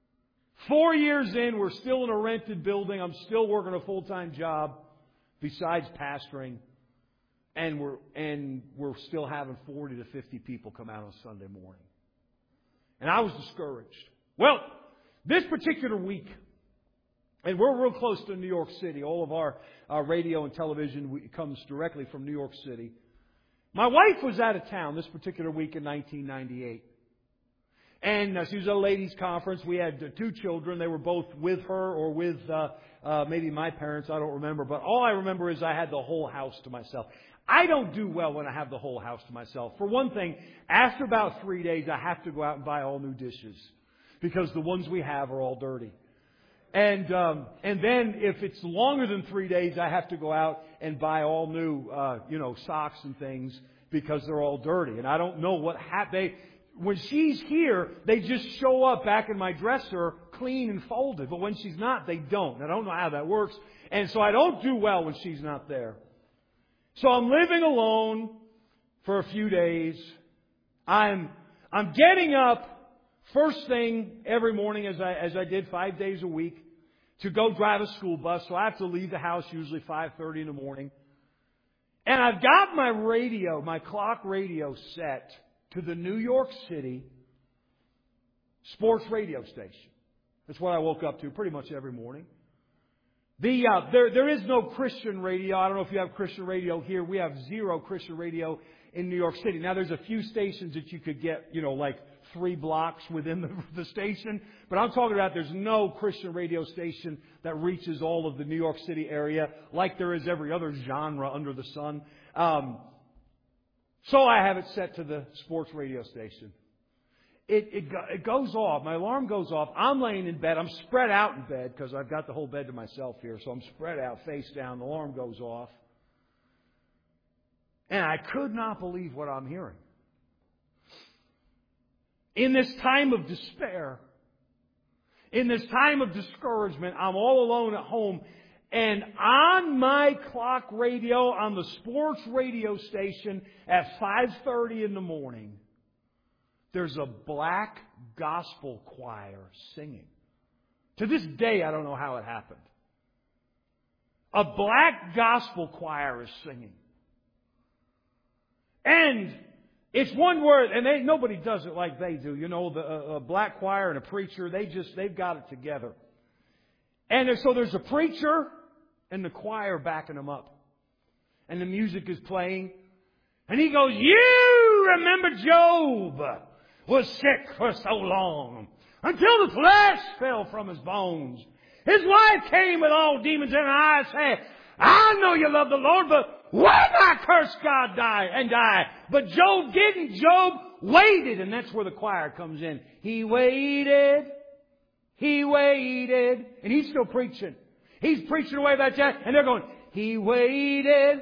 4 years in, we're still in a rented building. I'm still working a full-time job besides pastoring. And we're still having 40 to 50 people come out on Sunday morning. And I was discouraged. Well, this particular week, and we're real close to New York City. All of our radio and television comes directly from New York City. My wife was out of town this particular week in 1998. And she was at a ladies' conference. We had 2 children. They were both with her or with maybe my parents. I don't remember. But all I remember is I had the whole house to myself. I don't do well when I have the whole house to myself. For one thing, after about 3 days, I have to go out and buy all new dishes because the ones we have are all dirty. And then if it's longer than 3 days, I have to go out and buy all new, socks and things because they're all dirty. And I don't know what happened. When she's here, they just show up back in my dresser clean and folded. But when she's not, they don't. I don't know how that works. And so I don't do well when she's not there. So I'm living alone for a few days. I'm getting up first thing every morning as I did 5 days a week to go drive a school bus. So I have to leave the house usually 5:30 in the morning. And I've got my clock radio set to the New York City sports radio station. That's what I woke up to pretty much every morning. There is no Christian radio. I don't know if you have Christian radio here. We have 0 Christian radio in New York City. Now, there's a few stations that you could get, like 3 blocks within the station. But I'm talking about there's no Christian radio station that reaches all of the New York City area like there is every other genre under the sun. So I have it set to the sports radio station. it goes off. My alarm goes off. I'm laying in bed. I'm spread out in bed because I've got the whole bed to myself here. So I'm spread out, face down. The alarm goes off. And I could not believe what I'm hearing. In this time of despair, in this time of discouragement, I'm all alone at home. And on my clock radio, on the sports radio station at 5:30 in the morning, there's a black gospel choir singing. To this day, I don't know how it happened. A black gospel choir is singing. And it's one word, and nobody does it like they do. You know, a black choir and a preacher, they've got it together. And so there's a preacher and the choir backing them up. And the music is playing. And he goes, "You remember Job was sick for so long until the flesh fell from his bones. His wife came with all demons in her eyes, saying, I know you love the Lord, but why not curse God and die? But Job didn't. Job waited, and that's where the choir comes in. He waited, and he's still preaching. He's preaching away that chat, and they're going, he waited,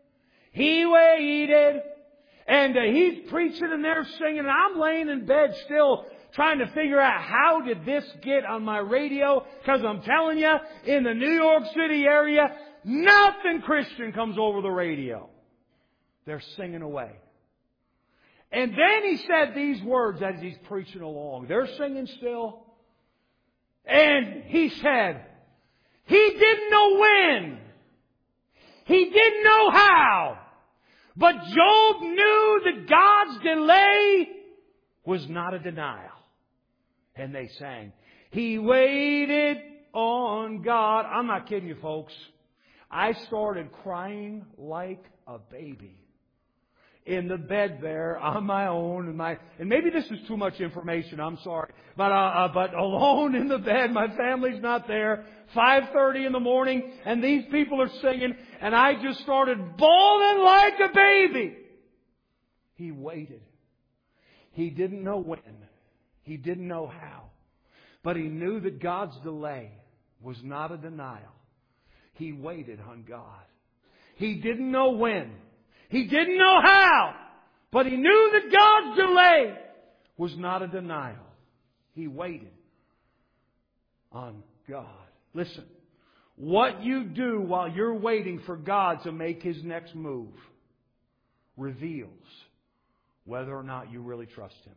and he's preaching, and they're singing, and I'm laying in bed still trying to figure out how did this get on my radio, because I'm telling you, in the New York City area, nothing Christian comes over the radio. They're singing away. And then he said these words as he's preaching along. They're singing still. And he said, he didn't know when. He didn't know how. But Job knew that God's delay was not a denial. And they sang, he waited on God. I'm not kidding you, folks. I started crying like a baby in the bed there on my own. And maybe this is too much information. I'm sorry. But alone in the bed, my family's not there. 5:30 in the morning, and these people are singing, and I just started bawling like a baby. He waited. He didn't know when. He didn't know how. But he knew that God's delay was not a denial. He waited on God. He didn't know when. He didn't know how. But he knew that God's delay was not a denial. He waited on God. Listen, what you do while you're waiting for God to make His next move reveals whether or not you really trust Him.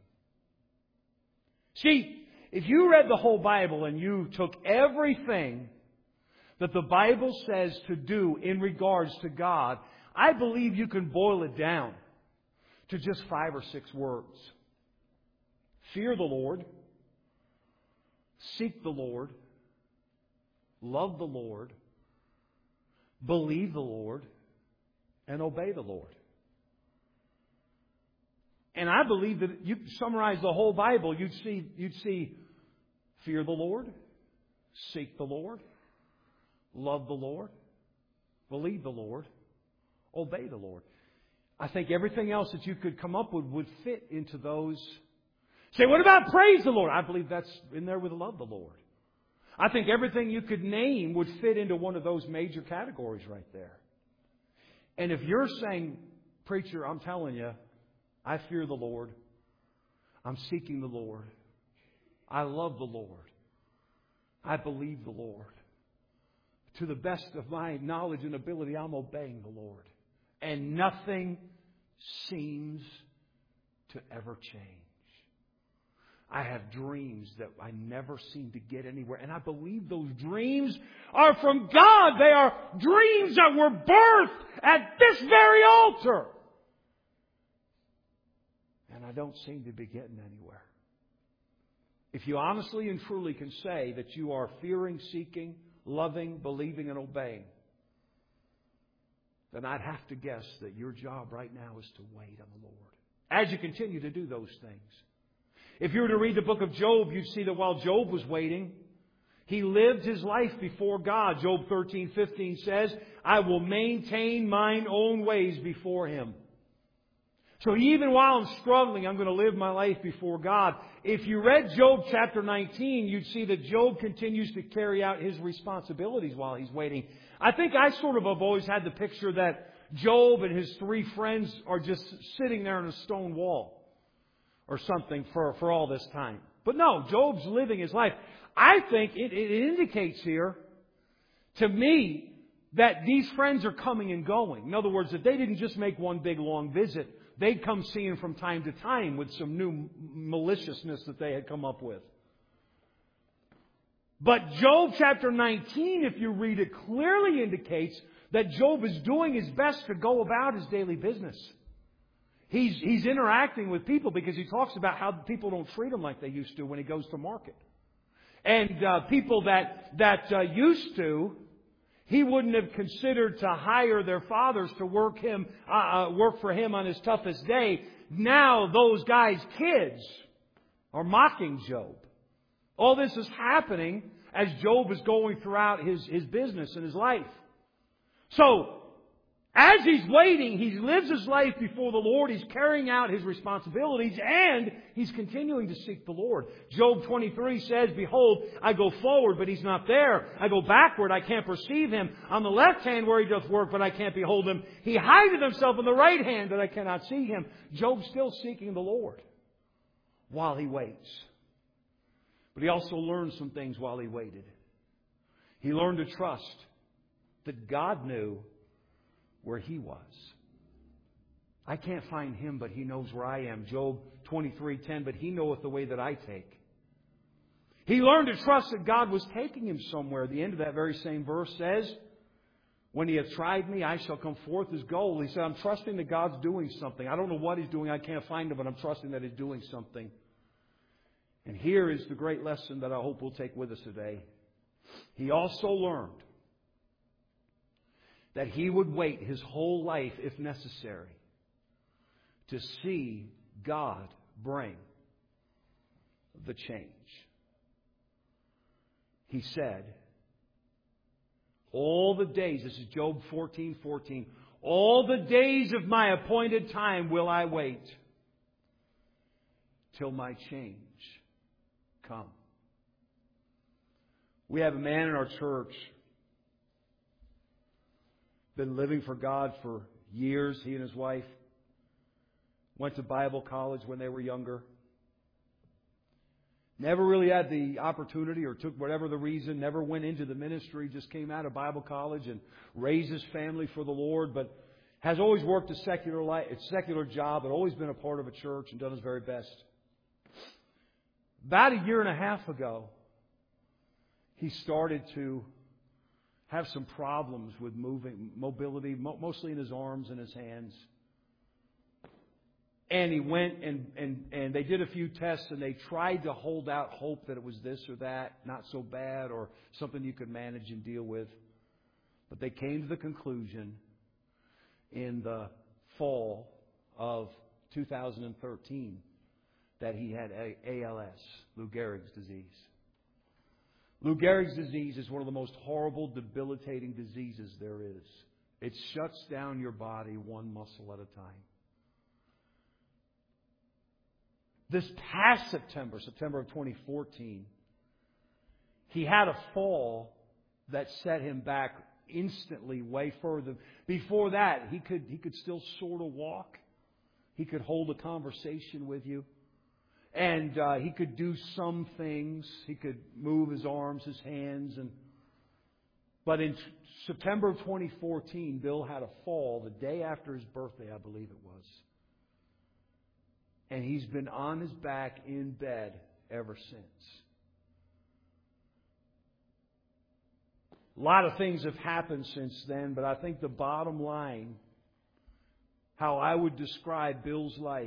See, if you read the whole Bible and you took everything that the Bible says to do in regards to God, I believe you can boil it down to just 5 or 6 words. Fear the Lord, seek the Lord, love the Lord, believe the Lord, and obey the Lord. And I believe that you summarize the whole Bible, you'd see fear the Lord, seek the Lord, love the Lord, believe the Lord, obey the Lord. I think everything else that you could come up with would fit into those. Say, what about praise the Lord? I believe that's in there with love the Lord. I think everything you could name would fit into one of those major categories right there. And if you're saying, preacher, I'm telling you, I fear the Lord. I'm seeking the Lord. I love the Lord. I believe the Lord. To the best of my knowledge and ability, I'm obeying the Lord. And nothing seems to ever change. I have dreams that I never seem to get anywhere. And I believe those dreams are from God. They are dreams that were birthed at this very altar. And I don't seem to be getting anywhere. If you honestly and truly can say that you are fearing, seeking, loving, believing, and obeying, then I'd have to guess that your job right now is to wait on the Lord as you continue to do those things. If you were to read the book of Job, you'd see that while Job was waiting, he lived his life before God. Job 13:15 says, I will maintain mine own ways before Him. So even while I'm struggling, I'm going to live my life before God. If you read Job chapter 19, you'd see that Job continues to carry out his responsibilities while he's waiting. I think I sort of have always had the picture that Job and his 3 friends are just sitting there in a stone wall or something for all this time. But no, Job's living his life. I think it indicates here, to me, that these friends are coming and going. In other words, that they didn't just make one big long visit. They'd come see him from time to time with some new maliciousness that they had come up with. But Job chapter 19, if you read it, clearly indicates that Job is doing his best to go about his daily business. He's interacting with people because he talks about how people don't treat him like they used to when he goes to market. And people that used to, he wouldn't have considered to hire their fathers to work for him on his toughest day. Now those guys' kids are mocking Job. All this is happening as Job is going throughout his business and his life. So, as he's waiting, he lives his life before the Lord. He's carrying out his responsibilities, and he's continuing to seek the Lord. Job 23 says, "Behold, I go forward, but He's not there. I go backward, I can't perceive Him. On the left hand where He doth work, but I can't behold Him. He hideth Himself on the right hand, that I cannot see Him." Job's still seeking the Lord while he waits. But he also learned some things while he waited. He learned to trust that God knew where he was. I can't find Him, but He knows where I am. Job 23:10, "But He knoweth the way that I take." He learned to trust that God was taking him somewhere. The end of that very same verse says, "When He hath tried me, I shall come forth as gold." He said, I'm trusting that God's doing something. I don't know what He's doing. I can't find Him, but I'm trusting that He's doing something. And here is the great lesson that I hope we'll take with us today. He also learned that he would wait his whole life, if necessary, to see God bring the change. He said, all the days, this is Job 14:14, all the days of my appointed time will I wait till my change come. We have a man in our church been living for God for years. He and his wife went to Bible college when they were younger. Never really had the opportunity, or took whatever the reason, never went into the ministry, just came out of Bible college and raised his family for the Lord, but has always worked a secular job, but always been a part of a church and done his very best. About a year and a half ago, he started to have some problems with mobility, mostly in his arms and his hands. And he went and they did a few tests, and they tried to hold out hope that it was this or that, not so bad, or something you could manage and deal with. But they came to the conclusion in the fall of 2013 that he had ALS, Lou Gehrig's disease. Lou Gehrig's disease is one of the most horrible, debilitating diseases there is. It shuts down your body one muscle at a time. This past September of 2014, he had a fall that set him back instantly way further. Before that, he could still sort of walk. He could hold a conversation with you. And he could do some things. He could move his arms, his hands. But in September of 2014, Bill had a fall the day after his birthday, I believe it was. And he's been on his back in bed ever since. A lot of things have happened since then, but I think the bottom line, how I would describe Bill's life,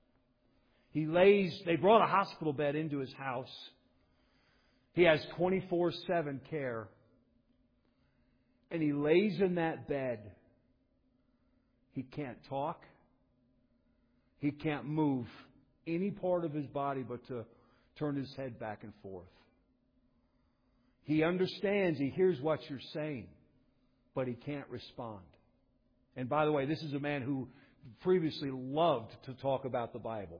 they brought a hospital bed into his house. He has 24/7 care. And he lays in that bed. He can't talk. He can't move any part of his body but to turn his head back and forth. He understands, he hears what you're saying, but he can't respond. And by the way, this is a man who previously loved to talk about the Bible.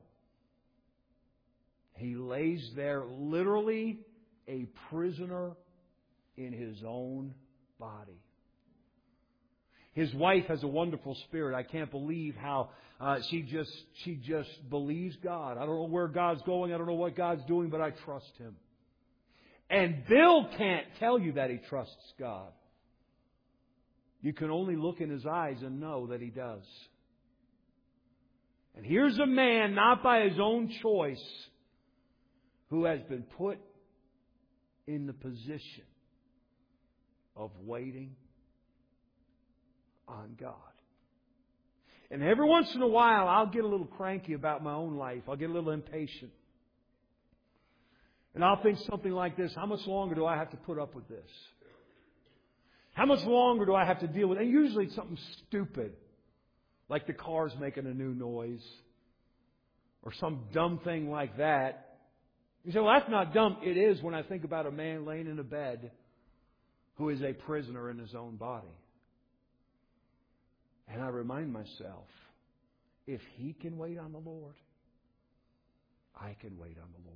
He lays there literally a prisoner in his own body. His wife has a wonderful spirit. I can't believe how she just believes God. I don't know where God's going. I don't know what God's doing, but I trust Him. And Bill can't tell you that he trusts God. You can only look in his eyes and know that he does. And here's a man, not by his own choice, who has been put in the position of waiting on God. And every once in a while, I'll get a little cranky about my own life. I'll get a little impatient. And I'll think something like this: how much longer do I have to put up with this? How much longer do I have to deal with it? And usually it's something stupid, like the car's making a new noise, or some dumb thing like that. You say, well, that's not dumb. It is when I think about a man laying in a bed who is a prisoner in his own body. And I remind myself, if he can wait on the Lord, I can wait on the Lord.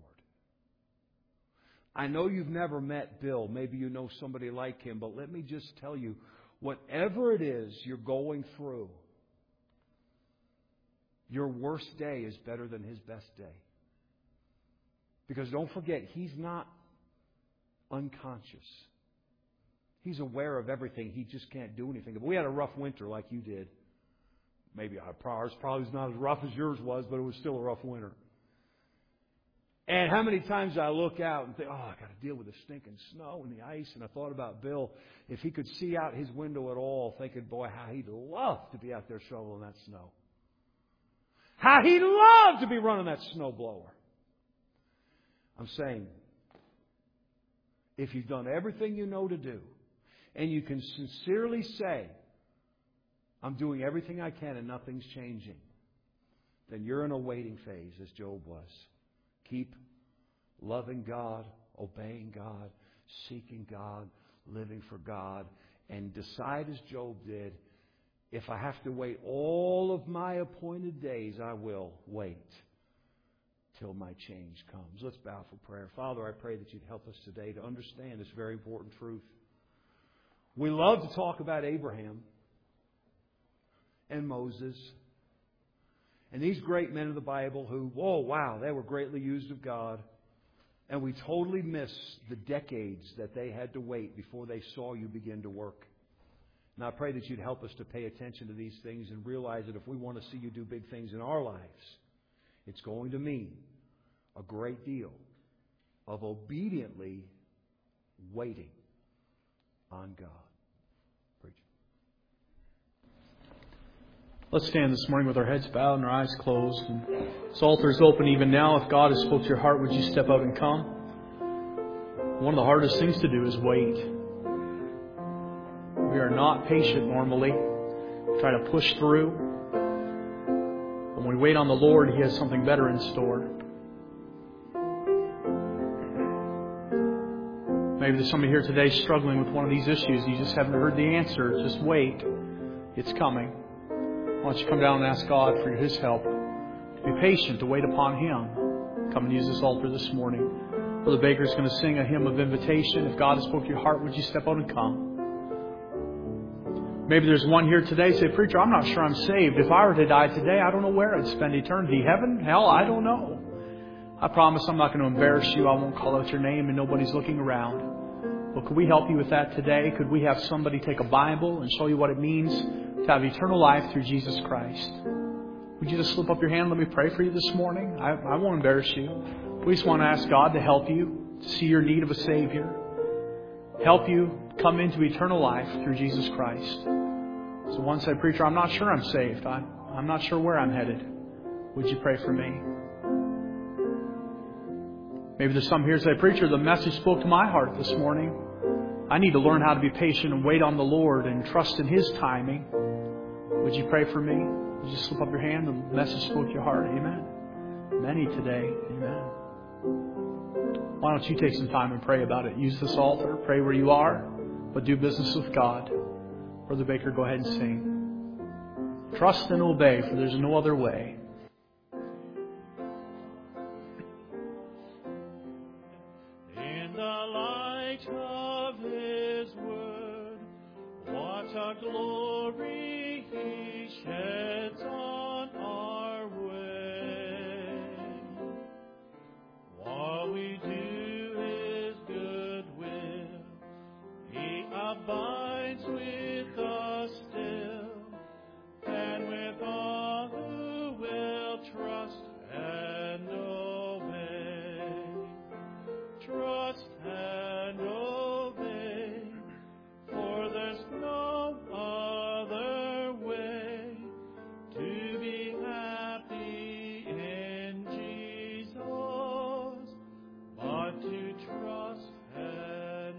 I know you've never met Bill. Maybe you know somebody like him. But let me just tell you, whatever it is you're going through, your worst day is better than his best day. Because don't forget, he's not unconscious. He's aware of everything. He just can't do anything. But we had a rough winter like you did. Maybe ours probably was not as rough as yours was, but it was still a rough winter. And how many times I look out and think, oh, I got to deal with the stinking snow and the ice. And I thought about Bill, if he could see out his window at all, thinking, boy, how he'd love to be out there shoveling that snow. How he'd love to be running that snowblower. I'm saying, if you've done everything you know to do, and you can sincerely say, I'm doing everything I can and nothing's changing, then you're in a waiting phase, as Job was. Keep loving God, obeying God, seeking God, living for God, and decide as Job did, if I have to wait all of my appointed days, I will wait till my change comes. Let's bow for prayer. Father, I pray that you'd help us today to understand this very important truth. We love to talk about Abraham and Moses and these great men of the Bible who, oh wow, they were greatly used of God. And we totally miss the decades that they had to wait before they saw you begin to work. And I pray that you'd help us to pay attention to these things and realize that if we want to see you do big things in our lives, it's going to mean a great deal of obediently waiting on God. Preach. Let's stand this morning with our heads bowed and our eyes closed. And this altar is open even now. If God has spoke to your heart, would you step out and come? One of the hardest things to do is wait. We are not patient normally. We try to push through. But when we wait on the Lord, He has something better in store. Maybe there's somebody here today struggling with one of these issues. You just haven't heard the answer. Just wait. It's coming. Why don't you come down and ask God for His help? Be patient to wait upon Him. Come and use this altar this morning. Brother Baker's going to sing a hymn of invitation. If God has spoke to your heart, would you step out and come? Maybe there's one here today, say, preacher, I'm not sure I'm saved. If I were to die today, I don't know where I'd spend eternity. Heaven? Hell? I don't know. I promise I'm not going to embarrass you. I won't call out your name and nobody's looking around. Well, could we help you with that today? Could we have somebody take a Bible and show you what it means to have eternal life through Jesus Christ? Would you just slip up your hand? Let me pray for you this morning. I won't embarrass you. We just want to ask God to help you to see your need of a Savior. Help you come into eternal life through Jesus Christ. So one said, preacher, I'm not sure I'm saved. I'm not sure where I'm headed. Would you pray for me? Maybe there's some here who say, preacher, the message spoke to my heart this morning. I need to learn how to be patient and wait on the Lord and trust in His timing. Would you pray for me? Would you slip up your hand? The message spoke to your heart. Amen. Many today. Amen. Why don't you take some time and pray about it? Use this altar. Pray where you are. But do business with God. Brother Baker, go ahead and sing. Trust and obey, for there's no other way. In the light of His word, what a glory He sheds on our way. While we do His good will, He abides with us still, and with all who will trust and obey. Trust and obey, for there's no other way to be happy in Jesus, but to trust and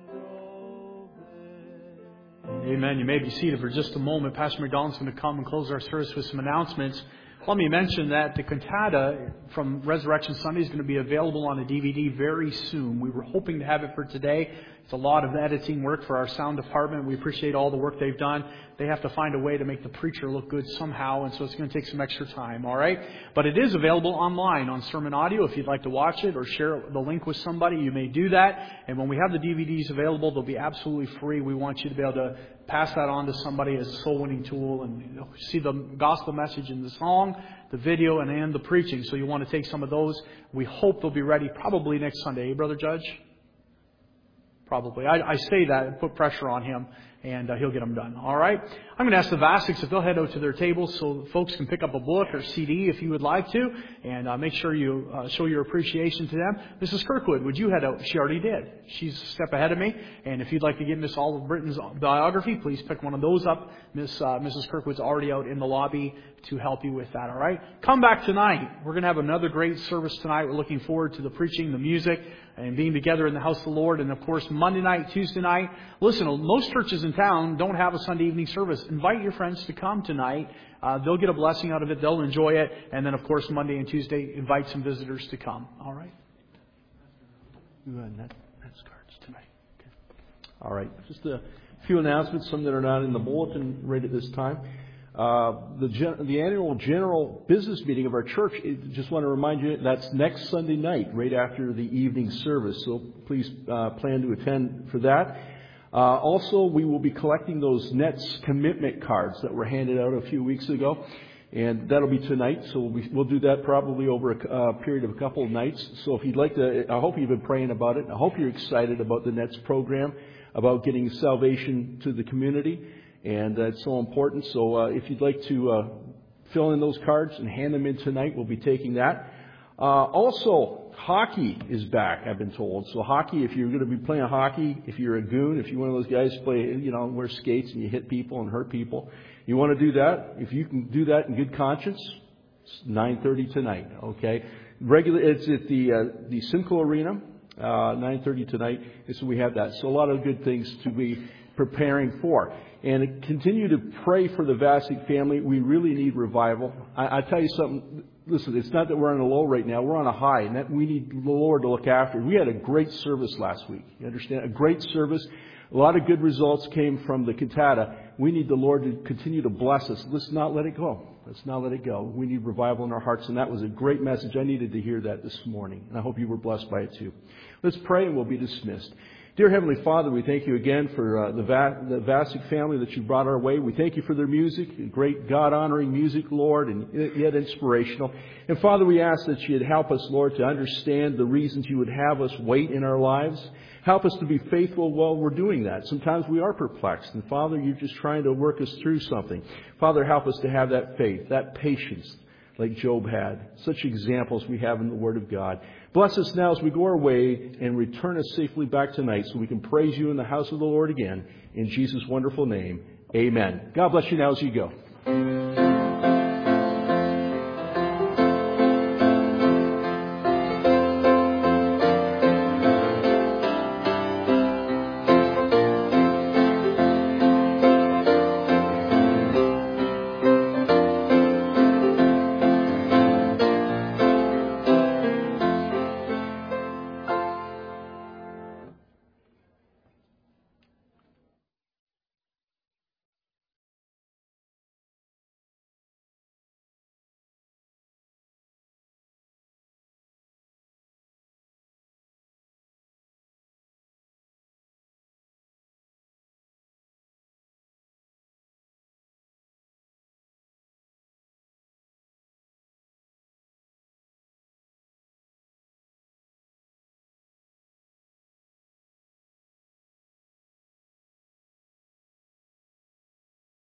obey. Amen. You may be seated for just a moment. Pastor McDonald's going to come and close our service with some announcements. Let me mention that the cantata from Resurrection Sunday is going to be available on a DVD very soon. We were hoping to have it for today. It's a lot of editing work for our sound department. We appreciate all the work they've done. They have to find a way to make the preacher look good somehow, and so it's going to take some extra time, all right? But it is available online on Sermon Audio. If you'd like to watch it or share the link with somebody, you may do that. And when we have the DVDs available, they'll be absolutely free. We want you to be able to pass that on to somebody as a soul-winning tool and see the gospel message in the song, the video, and the preaching. So you want to take some of those. We hope they'll be ready probably next Sunday. Brother Judge? Probably. I say that and put pressure on him, and he'll get them done. All right? I'm going to ask the Vasics if they'll head out to their tables so folks can pick up a book or CD if you would like to, and make sure you show your appreciation to them. Mrs. Kirkwood, would you head out? She already did. She's a step ahead of me, and if you'd like to get Miss Olive Britton's biography, please pick one of those up. Mrs. Kirkwood's already out in the lobby to help you with that, all right? Come back tonight. We're going to have another great service tonight. We're looking forward to the preaching, the music, and being together in the house of the Lord. And, of course, Monday night, Tuesday night. Listen, most churches in town don't have a Sunday evening service. Invite your friends to come tonight. They'll get a blessing out of it. They'll enjoy it. And then, of course, Monday and Tuesday, invite some visitors to come. All right? That's cards tonight. Okay. All right. Just a few announcements, some that are not in the bulletin right at this time. The annual general business meeting of our church, just want to remind you, that's next Sunday night, right after the evening service. So please plan to attend for that. Also, we will be collecting those NETS commitment cards that were handed out a few weeks ago. And that'll be tonight. So we'll do that probably over a period of a couple of nights. So if you'd like to, I hope you've been praying about it. I hope you're excited about the NETS program, about getting salvation to the community. And that's so important. So if you'd like to fill in those cards and hand them in tonight, we'll be taking that. Also, hockey is back, I've been told. So hockey, if you're going to be playing hockey, if you're a goon, if you're one of those guys wear skates and you hit people and hurt people, you want to do that. If you can do that in good conscience, it's 9:30 tonight. Okay, it's at the Simcoe Arena, 9:30 tonight. So we have that. So a lot of good things to be preparing for. And continue to pray for the Vasic family. We really need revival. I tell you something. Listen, it's not that we're on a low right now. We're on a high, and that we need the Lord to look after. We had a great service last week. You understand? A great service. A lot of good results came from the cantata. We need the Lord to continue to bless us. Let's not let it go. Let's not let it go. We need revival in our hearts, and that was a great message. I needed to hear that this morning, and I hope you were blessed by it too. Let's pray, and we'll be dismissed. Dear Heavenly Father, we thank you again for the Vasic family that you brought our way. We thank you for their music, great God-honoring music, Lord, and yet inspirational. And Father, we ask that you'd help us, Lord, to understand the reasons you would have us wait in our lives. Help us to be faithful while we're doing that. Sometimes we are perplexed, and Father, you're just trying to work us through something. Father, help us to have that faith, that patience, like Job had. Such examples we have in the Word of God. Bless us now as we go our way and return us safely back tonight so we can praise you in the house of the Lord again. In Jesus' wonderful name, amen. God bless you now as you go.